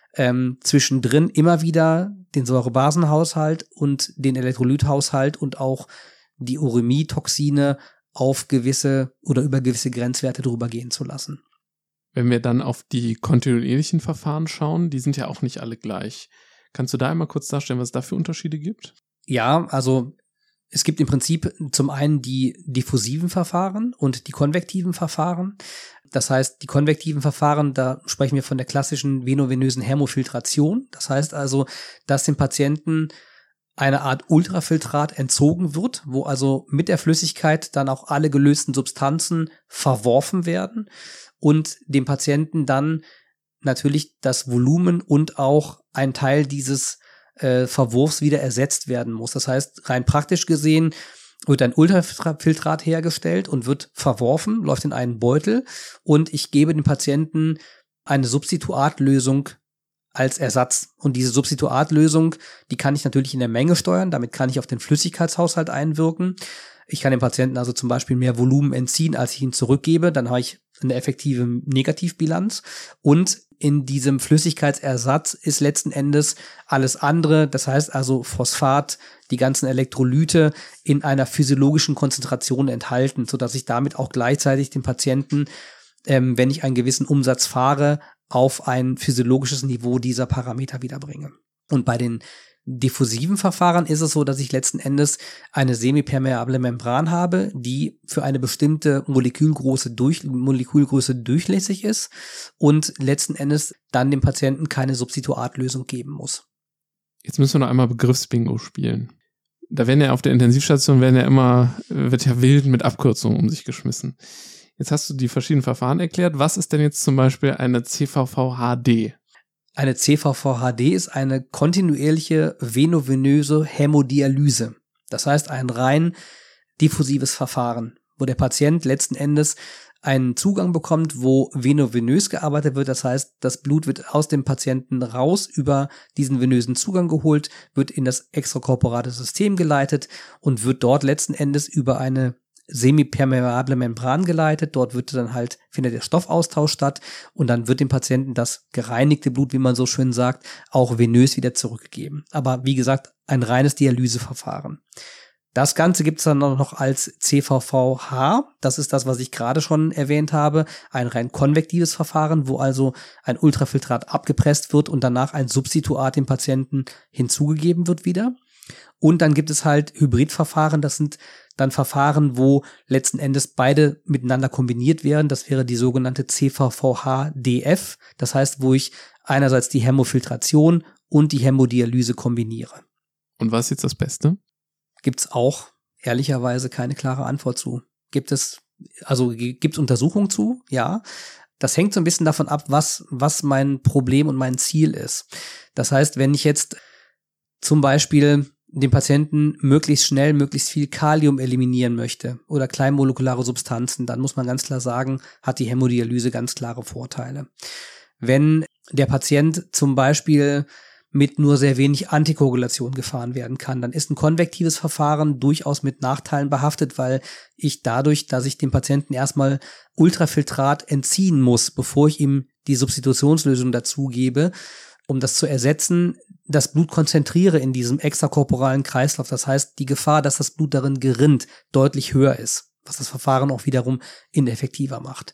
zwischendrin immer wieder den Säurebasenhaushalt und den Elektrolythaushalt und auch die Urämie-Toxine auf gewisse oder über gewisse Grenzwerte drüber gehen zu lassen. Wenn wir dann auf die kontinuierlichen Verfahren schauen, die sind ja auch nicht alle gleich. Kannst du da einmal kurz darstellen, was es da für Unterschiede gibt? Ja, also es gibt im Prinzip zum einen die diffusiven Verfahren und die konvektiven Verfahren. Das heißt, die konvektiven Verfahren, da sprechen wir von der klassischen venovenösen Hämofiltration. Das heißt also, dass dem Patienten eine Art Ultrafiltrat entzogen wird, wo also mit der Flüssigkeit dann auch alle gelösten Substanzen verworfen werden und dem Patienten dann natürlich das Volumen und auch ein Teil dieses Verwurfs wieder ersetzt werden muss. Das heißt, rein praktisch gesehen wird ein Ultrafiltrat hergestellt und wird verworfen, läuft in einen Beutel und ich gebe dem Patienten eine Substituatlösung als Ersatz. Und diese Substituatlösung, die kann ich natürlich in der Menge steuern, damit kann ich auf den Flüssigkeitshaushalt einwirken. Ich kann dem Patienten also zum Beispiel mehr Volumen entziehen, als ich ihm zurückgebe, dann habe ich eine effektive Negativbilanz und in diesem Flüssigkeitsersatz ist letzten Endes alles andere, das heißt also Phosphat, die ganzen Elektrolyte in einer physiologischen Konzentration enthalten, sodass ich damit auch gleichzeitig den Patienten, wenn ich einen gewissen Umsatz fahre, auf ein physiologisches Niveau dieser Parameter wiederbringe. Und bei den diffusiven Verfahren ist es so, dass ich letzten Endes eine semipermeable Membran habe, die für eine bestimmte Molekülgröße durchlässig ist und letzten Endes dann dem Patienten keine Substituatlösung geben muss. Jetzt müssen wir noch einmal Begriffsbingo spielen. Da werden ja auf der Intensivstation wird ja wild mit Abkürzungen um sich geschmissen. Jetzt hast du die verschiedenen Verfahren erklärt. Was ist denn jetzt zum Beispiel eine CVVHD? Eine CVVHD ist eine kontinuierliche venovenöse Hämodialyse. Das heißt ein rein diffusives Verfahren, wo der Patient letzten Endes einen Zugang bekommt, wo venovenös gearbeitet wird. Das heißt, das Blut wird aus dem Patienten raus über diesen venösen Zugang geholt, wird in das extrakorporale System geleitet und wird dort letzten Endes über eine semipermeable Membran geleitet. Dort findet der Stoffaustausch statt und dann wird dem Patienten das gereinigte Blut, wie man so schön sagt, auch venös wieder zurückgegeben. Aber wie gesagt, ein reines Dialyseverfahren. Das Ganze gibt es dann noch als CVVH. Das ist das, was ich gerade schon erwähnt habe. Ein rein konvektives Verfahren, wo also ein Ultrafiltrat abgepresst wird und danach ein Substituat dem Patienten hinzugegeben wird wieder. Und dann gibt es halt Hybridverfahren. Das sind dann Verfahren, wo letzten Endes beide miteinander kombiniert werden. Das wäre die sogenannte CVVH-DF. Das heißt, wo ich einerseits die Hämofiltration und die Hämodialyse kombiniere. Und was ist jetzt das Beste? Gibt's auch ehrlicherweise keine klare Antwort zu. Gibt's Untersuchungen zu? Ja. Das hängt so ein bisschen davon ab, was mein Problem und mein Ziel ist. Das heißt, wenn ich jetzt zum Beispiel dem Patienten möglichst schnell, möglichst viel Kalium eliminieren möchte oder kleinmolekulare Substanzen, dann muss man ganz klar sagen, hat die Hämodialyse ganz klare Vorteile. Wenn der Patient zum Beispiel mit nur sehr wenig Antikoagulation gefahren werden kann, dann ist ein konvektives Verfahren durchaus mit Nachteilen behaftet, weil ich dadurch, dass ich dem Patienten erstmal Ultrafiltrat entziehen muss, bevor ich ihm die Substitutionslösung dazugebe, um das zu ersetzen, das Blut konzentriere in diesem extrakorporalen Kreislauf. Das heißt, die Gefahr, dass das Blut darin gerinnt, deutlich höher ist, was das Verfahren auch wiederum ineffektiver macht.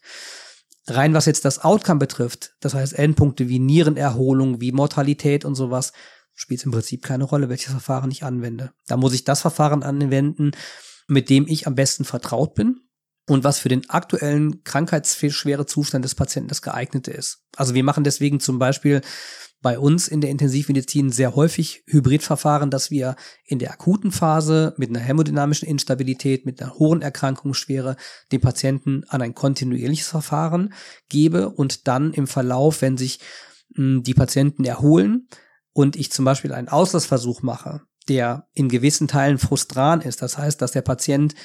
Rein was jetzt das Outcome betrifft, das heißt Endpunkte wie Nierenerholung, wie Mortalität und sowas, spielt es im Prinzip keine Rolle, welches Verfahren ich anwende. Da muss ich das Verfahren anwenden, mit dem ich am besten vertraut bin und was für den aktuellen krankheitsschwere Zustand des Patienten das geeignete ist. Also wir machen deswegen zum Beispiel bei uns in der Intensivmedizin sehr häufig Hybridverfahren, dass wir in der akuten Phase mit einer hämodynamischen Instabilität, mit einer hohen Erkrankungsschwere den Patienten an ein kontinuierliches Verfahren gebe und dann im Verlauf, wenn sich die Patienten erholen und ich zum Beispiel einen Auslassversuch mache, der in gewissen Teilen frustran ist, das heißt, dass der Patient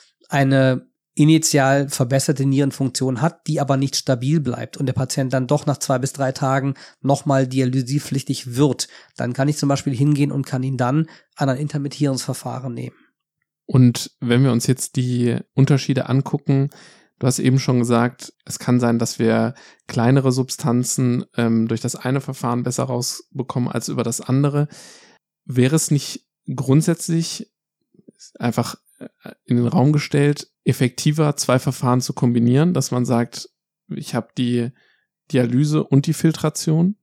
eine initial verbesserte Nierenfunktion hat, die aber nicht stabil bleibt und der Patient dann doch nach 2 bis 3 Tagen nochmal dialysepflichtig wird, dann kann ich zum Beispiel hingehen und kann ihn dann an ein intermittierendes Verfahren nehmen. Und wenn wir uns jetzt die Unterschiede angucken, du hast eben schon gesagt, es kann sein, dass wir kleinere Substanzen durch das eine Verfahren besser rausbekommen als über das andere. Wäre es nicht grundsätzlich einfach in den Raum gestellt, effektiver 2 Verfahren zu kombinieren, dass man sagt, ich habe die Dialyse und die Filtration?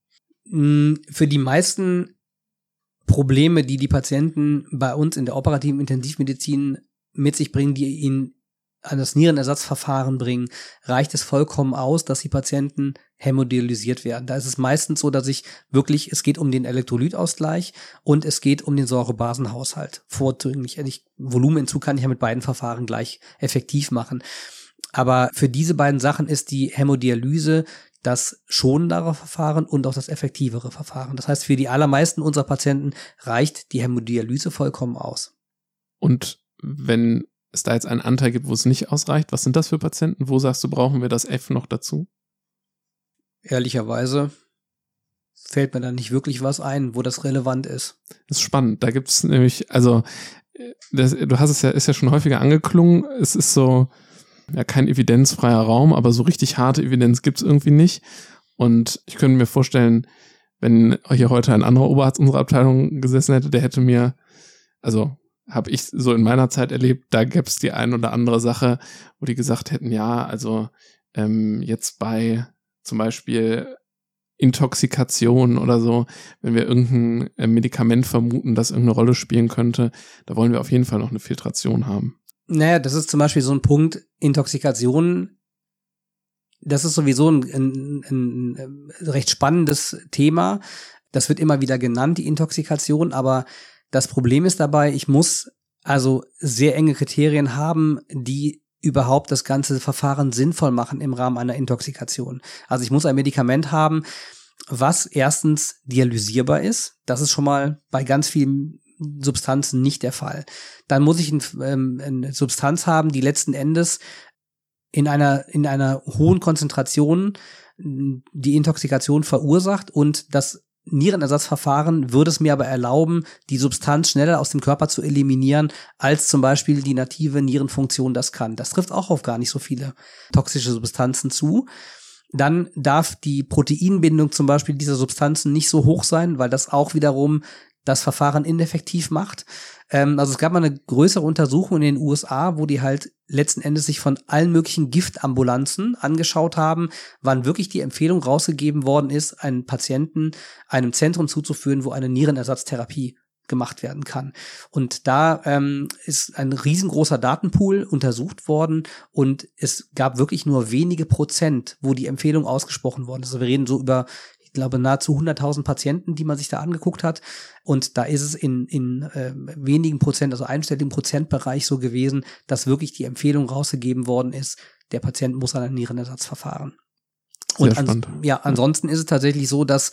Für die meisten Probleme, die Patienten bei uns in der operativen Intensivmedizin mit sich bringen, die ihnen an das Nierenersatzverfahren bringen, reicht es vollkommen aus, dass die Patienten hämodialysiert werden. Da ist es meistens so, dass es geht um den Elektrolytausgleich und es geht um den Säurebasenhaushalt. Vordringlich, Volumenentzug kann ich ja mit beiden Verfahren gleich effektiv machen. Aber für diese beiden Sachen ist die Hämodialyse das schonendere Verfahren und auch das effektivere Verfahren. Das heißt, für die allermeisten unserer Patienten reicht die Hämodialyse vollkommen aus. Und wenn es da jetzt einen Anteil gibt, wo es nicht ausreicht, was sind das für Patienten? Wo sagst du, brauchen wir das F noch dazu? Ehrlicherweise fällt mir da nicht wirklich was ein, wo das relevant ist. Das ist spannend. Da gibt es nämlich, du hast es ja, ist ja schon häufiger angeklungen, es ist so, ja, kein evidenzfreier Raum, aber so richtig harte Evidenz gibt es irgendwie nicht. Und ich könnte mir vorstellen, wenn hier heute ein anderer Oberarzt unserer Abteilung gesessen hätte, der hätte mir, habe ich so in meiner Zeit erlebt, da gäbe es die ein oder andere Sache, wo die gesagt hätten, ja, jetzt bei zum Beispiel Intoxikation oder so, wenn wir irgendein Medikament vermuten, das irgendeine Rolle spielen könnte, da wollen wir auf jeden Fall noch eine Filtration haben. Naja, das ist zum Beispiel so ein Punkt, Intoxikation, das ist sowieso ein recht spannendes Thema. Das wird immer wieder genannt, die Intoxikation, aber das Problem ist dabei, ich muss also sehr enge Kriterien haben, die überhaupt das ganze Verfahren sinnvoll machen im Rahmen einer Intoxikation. Also ich muss ein Medikament haben, was erstens dialysierbar ist. Das ist schon mal bei ganz vielen Substanzen nicht der Fall. Dann muss ich eine Substanz haben, die letzten Endes in einer hohen Konzentration die Intoxikation verursacht, und das Nierenersatzverfahren würde es mir aber erlauben, die Substanz schneller aus dem Körper zu eliminieren, als zum Beispiel die native Nierenfunktion das kann. Das trifft auch auf gar nicht so viele toxische Substanzen zu. Dann darf die Proteinbindung zum Beispiel dieser Substanzen nicht so hoch sein, weil das auch wiederum das Verfahren ineffektiv macht. Also es gab mal eine größere Untersuchung in den USA, wo die halt letzten Endes sich von allen möglichen Giftambulanzen angeschaut haben, wann wirklich die Empfehlung rausgegeben worden ist, einen Patienten einem Zentrum zuzuführen, wo eine Nierenersatztherapie gemacht werden kann. Und da ist ein riesengroßer Datenpool untersucht worden, und es gab wirklich nur wenige Prozent, wo die Empfehlung ausgesprochen worden ist. Also wir reden so über, ich glaube, nahezu 100.000 Patienten, die man sich da angeguckt hat. Und da ist es in wenigen Prozent, also einstelligen Prozentbereich so gewesen, dass wirklich die Empfehlung rausgegeben worden ist, der Patient muss an ein Nierenersatzverfahren. Und ansonsten ist es tatsächlich so, dass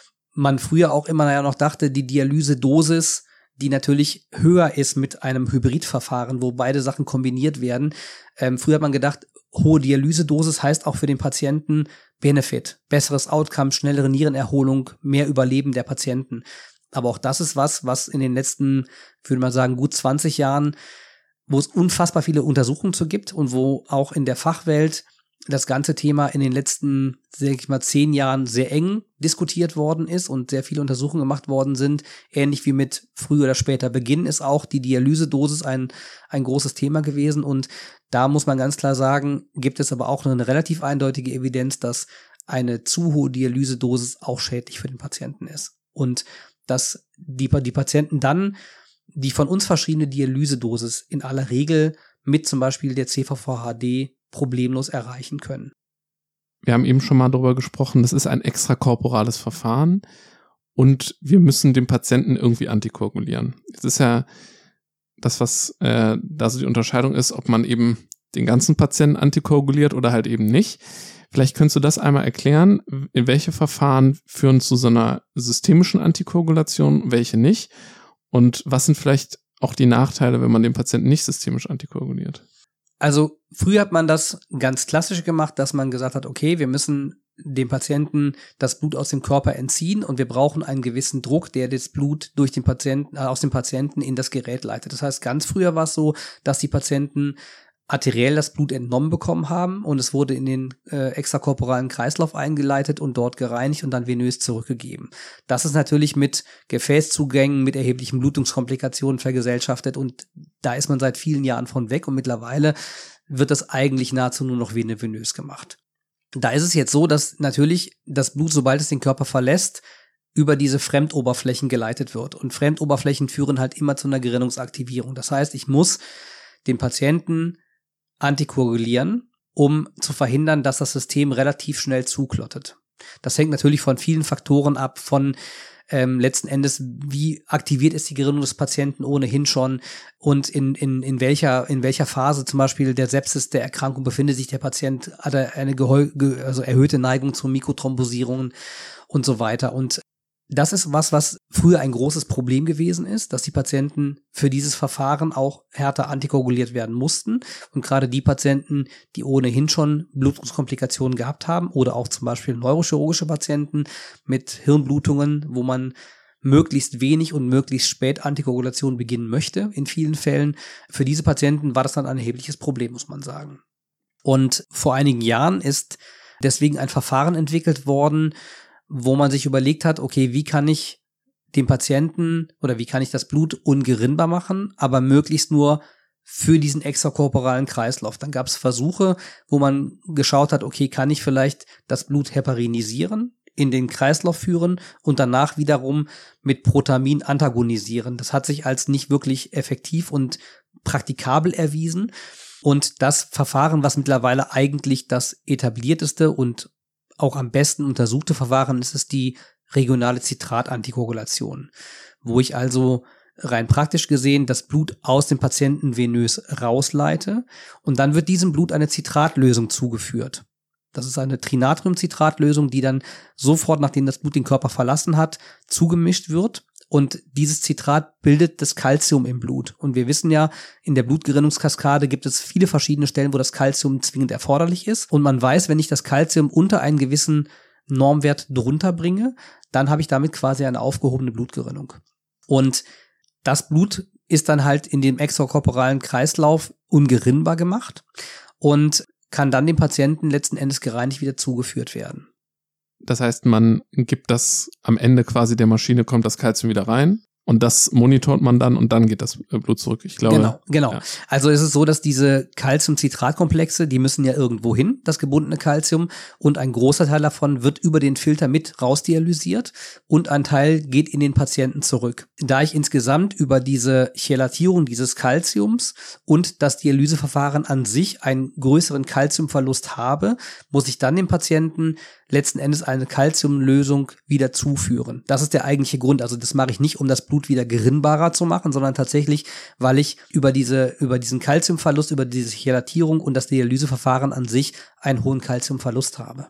man früher auch immer noch dachte, die Dialysedosis, die natürlich höher ist mit einem Hybridverfahren, wo beide Sachen kombiniert werden. Früher hat man gedacht, hohe Dialysedosis heißt auch für den Patienten Benefit, besseres Outcome, schnellere Nierenerholung, mehr Überleben der Patienten. Aber auch das ist was in den letzten, würde man sagen, gut 20 Jahren, wo es unfassbar viele Untersuchungen zu gibt und wo auch in der Fachwelt das ganze Thema in den letzten, sag ich mal, 10 Jahren sehr eng diskutiert worden ist und sehr viele Untersuchungen gemacht worden sind. Ähnlich wie mit früher oder später Beginn ist auch die Dialysedosis ein großes Thema gewesen. Und da muss man ganz klar sagen, gibt es aber auch eine relativ eindeutige Evidenz, dass eine zu hohe Dialysedosis auch schädlich für den Patienten ist. Und dass die Patienten dann die von uns verschriebene Dialysedosis in aller Regel mit zum Beispiel der CVVHD problemlos erreichen können. Wir haben eben schon mal darüber gesprochen, das ist ein extrakorporales Verfahren und wir müssen den Patienten irgendwie antikoagulieren. Das ist ja das, was da so die Unterscheidung ist, ob man eben den ganzen Patienten antikoaguliert oder halt eben nicht. Vielleicht könntest du das einmal erklären, in welche Verfahren führen zu so einer systemischen Antikoagulation, welche nicht, und was sind vielleicht auch die Nachteile, wenn man den Patienten nicht systemisch antikoaguliert? Also früher hat man das ganz klassisch gemacht, dass man gesagt hat, okay, wir müssen dem Patienten das Blut aus dem Körper entziehen und wir brauchen einen gewissen Druck, der das Blut durch den Patienten, aus dem Patienten in das Gerät leitet. Das heißt, ganz früher war es so, dass die Patienten arteriell das Blut entnommen bekommen haben und es wurde in den extrakorporalen Kreislauf eingeleitet und dort gereinigt und dann venös zurückgegeben. Das ist natürlich mit Gefäßzugängen, mit erheblichen Blutungskomplikationen vergesellschaftet und da ist man seit vielen Jahren von weg und mittlerweile wird das eigentlich nahezu nur noch venös gemacht. Da ist es jetzt so, dass natürlich das Blut, sobald es den Körper verlässt, über diese Fremdoberflächen geleitet wird und Fremdoberflächen führen halt immer zu einer Gerinnungsaktivierung. Das heißt, ich muss den Patienten antikoagulieren, um zu verhindern, dass das System relativ schnell zuklottet. Das hängt natürlich von vielen Faktoren ab, von letzten Endes, wie aktiviert ist die Gerinnung des Patienten ohnehin schon und in welcher Phase zum Beispiel der Sepsis der Erkrankung befindet sich der Patient, hat er eine also erhöhte Neigung zu Mikrothrombosierungen und so weiter. Und das ist was früher ein großes Problem gewesen ist, dass die Patienten für dieses Verfahren auch härter antikoaguliert werden mussten. Und gerade die Patienten, die ohnehin schon Blutungskomplikationen gehabt haben oder auch zum Beispiel neurochirurgische Patienten mit Hirnblutungen, wo man möglichst wenig und möglichst spät Antikoagulation beginnen möchte, in vielen Fällen. Für diese Patienten war das dann ein erhebliches Problem, muss man sagen. Und vor einigen Jahren ist deswegen ein Verfahren entwickelt worden, wo man sich überlegt hat, okay, wie kann ich dem Patienten oder wie kann ich das Blut ungerinnbar machen, aber möglichst nur für diesen extrakorporalen Kreislauf. Dann gab es Versuche, wo man geschaut hat, okay, kann ich vielleicht das Blut heparinisieren, in den Kreislauf führen und danach wiederum mit Protamin antagonisieren. Das hat sich als nicht wirklich effektiv und praktikabel erwiesen. Und das Verfahren, was mittlerweile eigentlich das etablierteste und auch am besten untersuchte Verfahren ist, ist die regionale Citrat-Antikoagulation, wo ich also rein praktisch gesehen das Blut aus dem Patienten venös rausleite und dann wird diesem Blut eine Citratlösung zugeführt. Das ist eine Trinatriumcitratlösung, die dann sofort, nachdem das Blut den Körper verlassen hat, zugemischt wird. Und dieses Citrat bildet das Calcium im Blut. Und wir wissen ja, in der Blutgerinnungskaskade gibt es viele verschiedene Stellen, wo das Calcium zwingend erforderlich ist. Und man weiß, wenn ich das Calcium unter einen gewissen Normwert drunter bringe, dann habe ich damit quasi eine aufgehobene Blutgerinnung. Und das Blut ist dann halt in dem extrakorporalen Kreislauf ungerinnbar gemacht und kann dann dem Patienten letzten Endes gereinigt wieder zugeführt werden. Das heißt, man gibt das am Ende quasi der Maschine, kommt das Calcium wieder rein und das monitort man dann und dann geht das Blut zurück. Ich glaube. Genau. Ja. Also ist es so, dass diese Calcium-Citrat-Komplexe, die müssen ja irgendwo hin, das gebundene Calcium, und ein großer Teil davon wird über den Filter mit rausdialysiert und ein Teil geht in den Patienten zurück. Da ich insgesamt über diese Chelatierung dieses Calciums und das Dialyseverfahren an sich einen größeren Calciumverlust habe, muss ich dann dem Patienten letzten Endes eine Calciumlösung wieder zuführen. Das ist der eigentliche Grund. Also das mache ich nicht, um das Blut wieder gerinnbarer zu machen, sondern tatsächlich, weil ich über diesen Calciumverlust, über diese Chelatierung und das Dialyseverfahren an sich einen hohen Calciumverlust habe.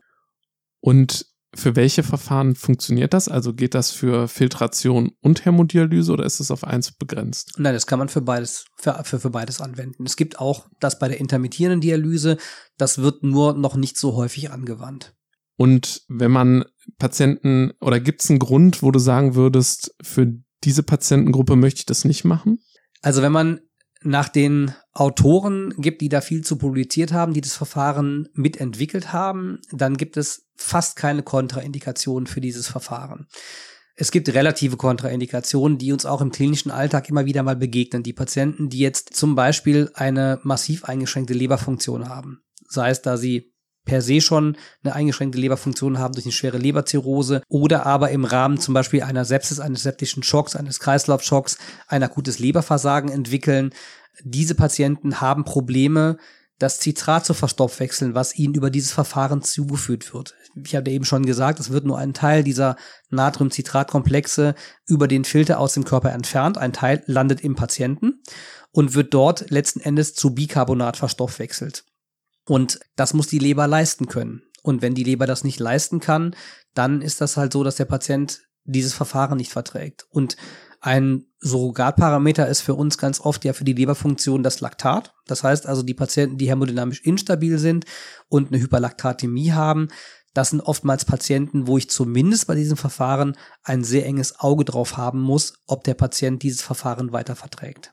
Und für welche Verfahren funktioniert das? Also geht das für Filtration und Hämodialyse oder ist es auf eins begrenzt? Nein, das kann man für beides anwenden. Es gibt auch das bei der intermittierenden Dialyse, das wird nur noch nicht so häufig angewandt. Und wenn man Patienten, oder gibt es einen Grund, wo du sagen würdest, für diese Patientengruppe möchte ich das nicht machen? Also wenn man nach den Autoren gibt, die da viel zu publiziert haben, die das Verfahren mitentwickelt haben, dann gibt es fast keine Kontraindikationen für dieses Verfahren. Es gibt relative Kontraindikationen, die uns auch im klinischen Alltag immer wieder mal begegnen. Die Patienten, die jetzt zum Beispiel eine massiv eingeschränkte Leberfunktion haben, sei es, da sie per se schon eine eingeschränkte Leberfunktion haben durch eine schwere Leberzirrhose oder aber im Rahmen zum Beispiel einer Sepsis, eines septischen Schocks, eines Kreislaufschocks ein akutes Leberversagen entwickeln. Diese Patienten haben Probleme, das Citrat zu verstoffwechseln, was ihnen über dieses Verfahren zugeführt wird. Ich habe eben schon gesagt, es wird nur ein Teil dieser Natrium-Citrat-Komplexe über den Filter aus dem Körper entfernt. Ein Teil landet im Patienten und wird dort letzten Endes zu Bicarbonat verstoffwechselt. Und das muss die Leber leisten können. Und wenn die Leber das nicht leisten kann, dann ist das halt so, dass der Patient dieses Verfahren nicht verträgt. Und ein Surrogatparameter ist für uns ganz oft ja für die Leberfunktion das Laktat. Das heißt also, die Patienten, die hämodynamisch instabil sind und eine Hyperlaktatämie haben, das sind oftmals Patienten, wo ich zumindest bei diesem Verfahren ein sehr enges Auge drauf haben muss, ob der Patient dieses Verfahren weiter verträgt.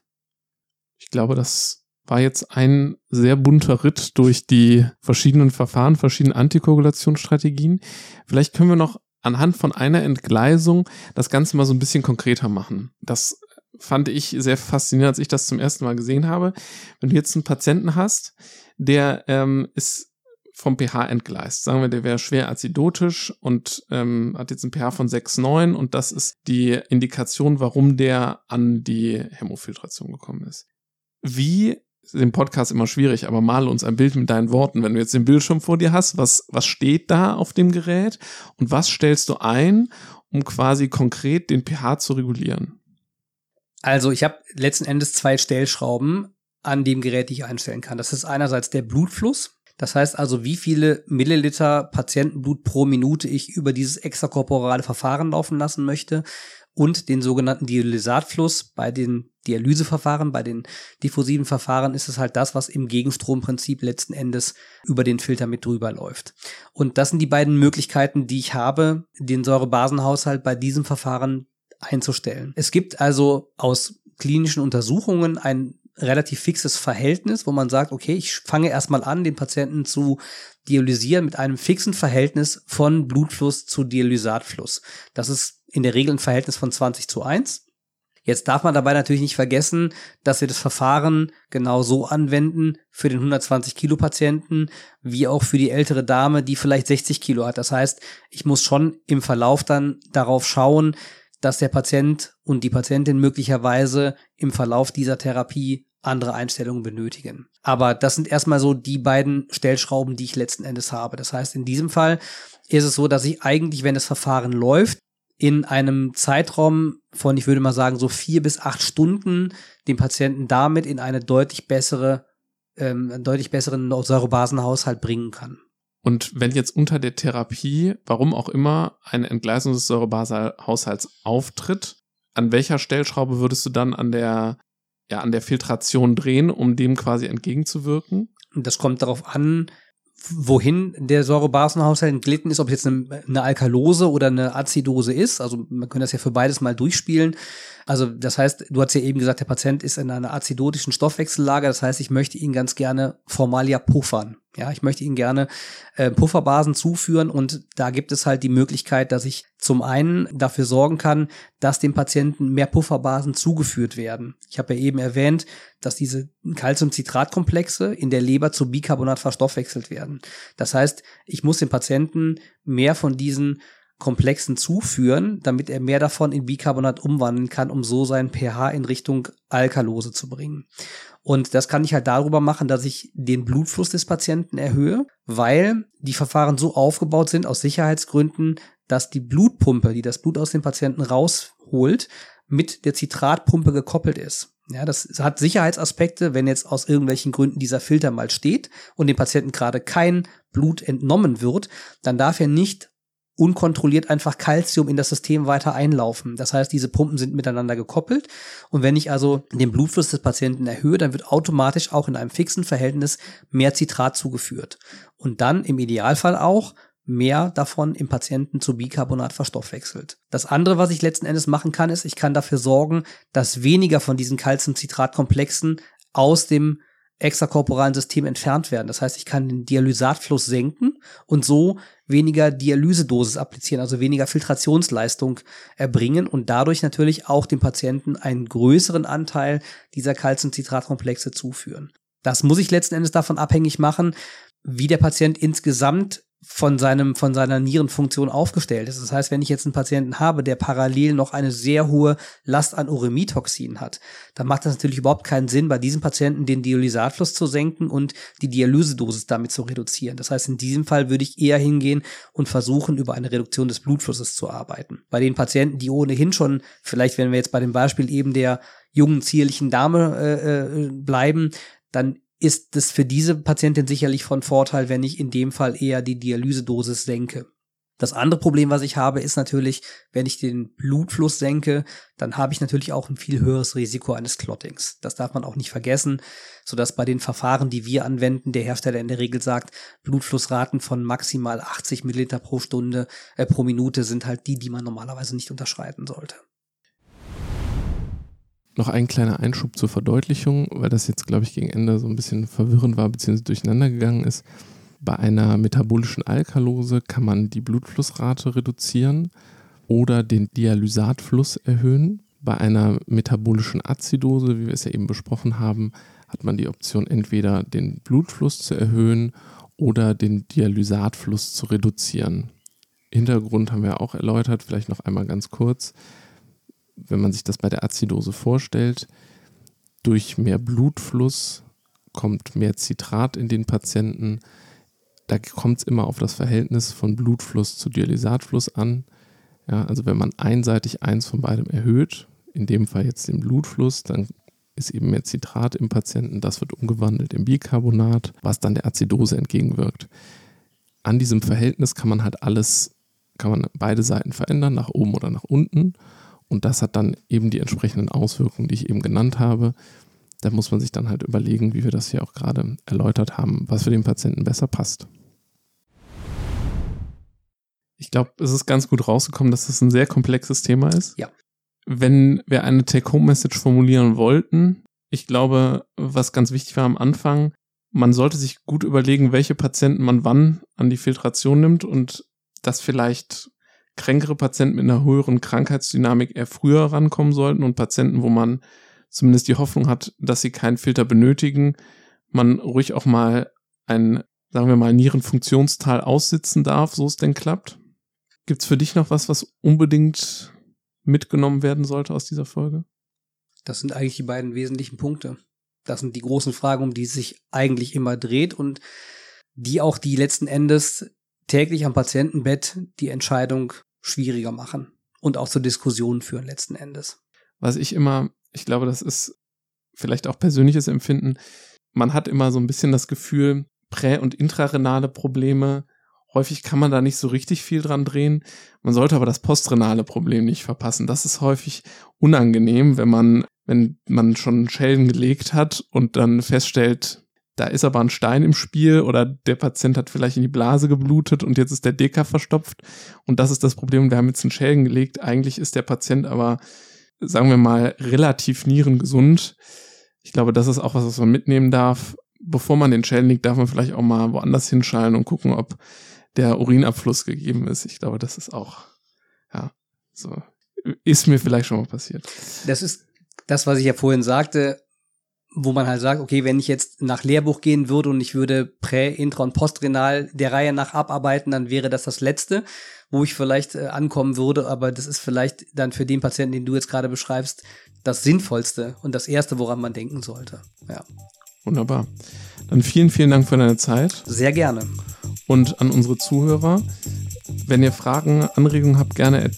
Ich glaube, das war jetzt ein sehr bunter Ritt durch die verschiedenen Verfahren, verschiedene Antikoagulationsstrategien. Vielleicht können wir noch anhand von einer Entgleisung das Ganze mal so ein bisschen konkreter machen. Das fand ich sehr faszinierend, als ich das zum ersten Mal gesehen habe. Wenn du jetzt einen Patienten hast, der ist vom pH entgleist. Sagen wir, der wäre schwer azidotisch und hat jetzt ein pH von 6,9 und das ist die Indikation, warum der an die Hämofiltration gekommen ist. Wie, den Podcast immer schwierig, aber male uns ein Bild mit deinen Worten. Wenn du jetzt den Bildschirm vor dir hast, was steht da auf dem Gerät und was stellst du ein, um quasi konkret den pH zu regulieren? Also ich habe letzten Endes 2 Stellschrauben an dem Gerät, die ich einstellen kann. Das ist einerseits der Blutfluss. Das heißt also, wie viele Milliliter Patientenblut pro Minute ich über dieses extrakorporale Verfahren laufen lassen möchte. Und den sogenannten Dialysatfluss. Bei den Dialyseverfahren, bei den diffusiven Verfahren ist es halt das, was im Gegenstromprinzip letzten Endes über den Filter mit drüber läuft. Und das sind die beiden Möglichkeiten, die ich habe, den Säurebasenhaushalt bei diesem Verfahren einzustellen. Es gibt also aus klinischen Untersuchungen ein relativ fixes Verhältnis, wo man sagt, okay, ich fange erstmal an, den Patienten zu dialysieren mit einem fixen Verhältnis von Blutfluss zu Dialysatfluss. Das ist in der Regel ein Verhältnis von 20:1. Jetzt darf man dabei natürlich nicht vergessen, dass wir das Verfahren genau so anwenden für den 120-Kilo-Patienten, wie auch für die ältere Dame, die vielleicht 60 Kilo hat. Das heißt, ich muss schon im Verlauf dann darauf schauen, dass der Patient und die Patientin möglicherweise im Verlauf dieser Therapie andere Einstellungen benötigen. Aber das sind erstmal so die beiden Stellschrauben, die ich letzten Endes habe. Das heißt, in diesem Fall ist es so, dass ich eigentlich, wenn das Verfahren läuft, in einem Zeitraum von, ich würde mal sagen, so 4 bis 8 Stunden den Patienten damit in einen deutlich besseren Säurebasenhaushalt bringen kann. Und wenn jetzt unter der Therapie, warum auch immer, eine Entgleisung des Säurebasenhaushalts auftritt, an welcher Stellschraube würdest du dann an der Filtration drehen, um dem quasi entgegenzuwirken? Das kommt darauf an, wohin der Säurebasenhaushalt entglitten ist, ob es jetzt eine Alkalose oder eine Azidose ist. Also man kann das ja für beides mal durchspielen. Also das heißt, du hast ja eben gesagt, der Patient ist in einer azidotischen Stoffwechsellage. Das heißt, ich möchte ihn ganz gerne Formalia puffern. Ja, ich möchte ihn gerne Pufferbasen zuführen und da gibt es halt die Möglichkeit, dass ich zum einen dafür sorgen kann, dass dem Patienten mehr Pufferbasen zugeführt werden. Ich habe ja eben erwähnt, dass diese Calciumcitratkomplexe in der Leber zu Bicarbonat verstoffwechselt werden. Das heißt, ich muss dem Patienten mehr von diesen Komplexen zuführen, damit er mehr davon in Bicarbonat umwandeln kann, um so seinen pH in Richtung Alkalose zu bringen. Und das kann ich halt darüber machen, dass ich den Blutfluss des Patienten erhöhe, weil die Verfahren so aufgebaut sind aus Sicherheitsgründen, dass die Blutpumpe, die das Blut aus dem Patienten rausholt, mit der Zitratpumpe gekoppelt ist. Ja, das hat Sicherheitsaspekte, wenn jetzt aus irgendwelchen Gründen dieser Filter mal steht und dem Patienten gerade kein Blut entnommen wird, dann darf er nicht unkontrolliert einfach Calcium in das System weiter einlaufen. Das heißt, diese Pumpen sind miteinander gekoppelt und wenn ich also den Blutfluss des Patienten erhöhe, dann wird automatisch auch in einem fixen Verhältnis mehr Citrat zugeführt und dann im Idealfall auch mehr davon im Patienten zu Bicarbonat verstoffwechselt. Das andere, was ich letzten Endes machen kann, ist, ich kann dafür sorgen, dass weniger von diesen Calciumcitratkomplexen aus dem extrakorporalen System entfernt werden. Das heißt, ich kann den Dialysatfluss senken und so weniger Dialysedosis applizieren, also weniger Filtrationsleistung erbringen und dadurch natürlich auch dem Patienten einen größeren Anteil dieser Calciumcitratkomplexe zuführen. Das muss ich letzten Endes davon abhängig machen, wie der Patient insgesamt von seiner Nierenfunktion aufgestellt ist. Das heißt, wenn ich jetzt einen Patienten habe, der parallel noch eine sehr hohe Last an Uremitoxin hat, dann macht das natürlich überhaupt keinen Sinn, bei diesem Patienten den Dialysatfluss zu senken und die Dialysedosis damit zu reduzieren. Das heißt, in diesem Fall würde ich eher hingehen und versuchen, über eine Reduktion des Blutflusses zu arbeiten. Bei den Patienten, die ohnehin schon, vielleicht wenn wir jetzt bei dem Beispiel eben der jungen, zierlichen Dame bleiben, dann ist es für diese Patientin sicherlich von Vorteil, wenn ich in dem Fall eher die Dialysedosis senke. Das andere Problem, was ich habe, ist natürlich, wenn ich den Blutfluss senke, dann habe ich natürlich auch ein viel höheres Risiko eines Clottings. Das darf man auch nicht vergessen, sodass bei den Verfahren, die wir anwenden, der Hersteller in der Regel sagt, Blutflussraten von maximal 80 Milliliter pro Minute sind halt die man normalerweise nicht unterschreiten sollte. Noch ein kleiner Einschub zur Verdeutlichung, weil das jetzt, glaube ich, gegen Ende so ein bisschen verwirrend war bzw. durcheinander gegangen ist. Bei einer metabolischen Alkalose kann man die Blutflussrate reduzieren oder den Dialysatfluss erhöhen. Bei einer metabolischen Azidose, wie wir es ja eben besprochen haben, hat man die Option, entweder den Blutfluss zu erhöhen oder den Dialysatfluss zu reduzieren. Hintergrund haben wir auch erläutert, vielleicht noch einmal ganz kurz. Wenn man sich das bei der Azidose vorstellt, durch mehr Blutfluss kommt mehr Citrat in den Patienten. Da kommt es immer auf das Verhältnis von Blutfluss zu Dialysatfluss an. Ja, also wenn man einseitig eins von beidem erhöht, in dem Fall jetzt den Blutfluss, dann ist eben mehr Citrat im Patienten. Das wird umgewandelt in Bicarbonat, was dann der Azidose entgegenwirkt. An diesem Verhältnis kann man beide Seiten verändern, nach oben oder nach unten. Und das hat dann eben die entsprechenden Auswirkungen, die ich eben genannt habe. Da muss man sich dann halt überlegen, wie wir das hier auch gerade erläutert haben, was für den Patienten besser passt. Ich glaube, es ist ganz gut rausgekommen, dass das ein sehr komplexes Thema ist. Ja. Wenn wir eine Take-Home-Message formulieren wollten, ich glaube, was ganz wichtig war am Anfang, man sollte sich gut überlegen, welche Patienten man wann an die Filtration nimmt und das vielleicht kränkere Patienten mit einer höheren Krankheitsdynamik eher früher rankommen sollten und Patienten, wo man zumindest die Hoffnung hat, dass sie keinen Filter benötigen, man ruhig auch mal ein, sagen wir mal, Nierenfunktionsteil aussitzen darf, so es denn klappt. Gibt's für dich noch was unbedingt mitgenommen werden sollte aus dieser Folge? Das sind eigentlich die beiden wesentlichen Punkte. Das sind die großen Fragen, um die es sich eigentlich immer dreht und die auch die letzten Endes täglich am Patientenbett die Entscheidung schwieriger machen und auch zur Diskussion führen letzten Endes. Was ich glaube, das ist vielleicht auch persönliches Empfinden, man hat immer so ein bisschen das Gefühl, prä- und intrarenale Probleme, häufig kann man da nicht so richtig viel dran drehen. Man sollte aber das postrenale Problem nicht verpassen. Das ist häufig unangenehm, wenn man schon Schellen gelegt hat und dann feststellt, da ist aber ein Stein im Spiel oder der Patient hat vielleicht in die Blase geblutet und jetzt ist der Deka verstopft und das ist das Problem, wir haben jetzt einen Schellen gelegt. Eigentlich ist der Patient aber, sagen wir mal, relativ nierengesund. Ich glaube, das ist auch was man mitnehmen darf. Bevor man den Schellen legt, darf man vielleicht auch mal woanders hinschallen und gucken, ob der Urinabfluss gegeben ist. Ich glaube, das ist auch, so ist mir vielleicht schon mal passiert. Das ist das, was ich ja vorhin sagte, wo man halt sagt, okay, wenn ich jetzt nach Lehrbuch gehen würde und ich würde prä-, intra- und postrenal der Reihe nach abarbeiten, dann wäre das Letzte, wo ich vielleicht ankommen würde, aber das ist vielleicht dann für den Patienten, den du jetzt gerade beschreibst, das Sinnvollste und das Erste, woran man denken sollte. Ja. Wunderbar. Dann vielen, vielen Dank für deine Zeit. Sehr gerne. Und an unsere Zuhörer, wenn ihr Fragen, Anregungen habt, gerne at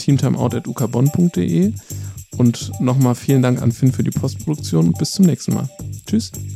teamtimeout@ukbonn.de. Und nochmal vielen Dank an Finn für die Postproduktion und bis zum nächsten Mal. Tschüss.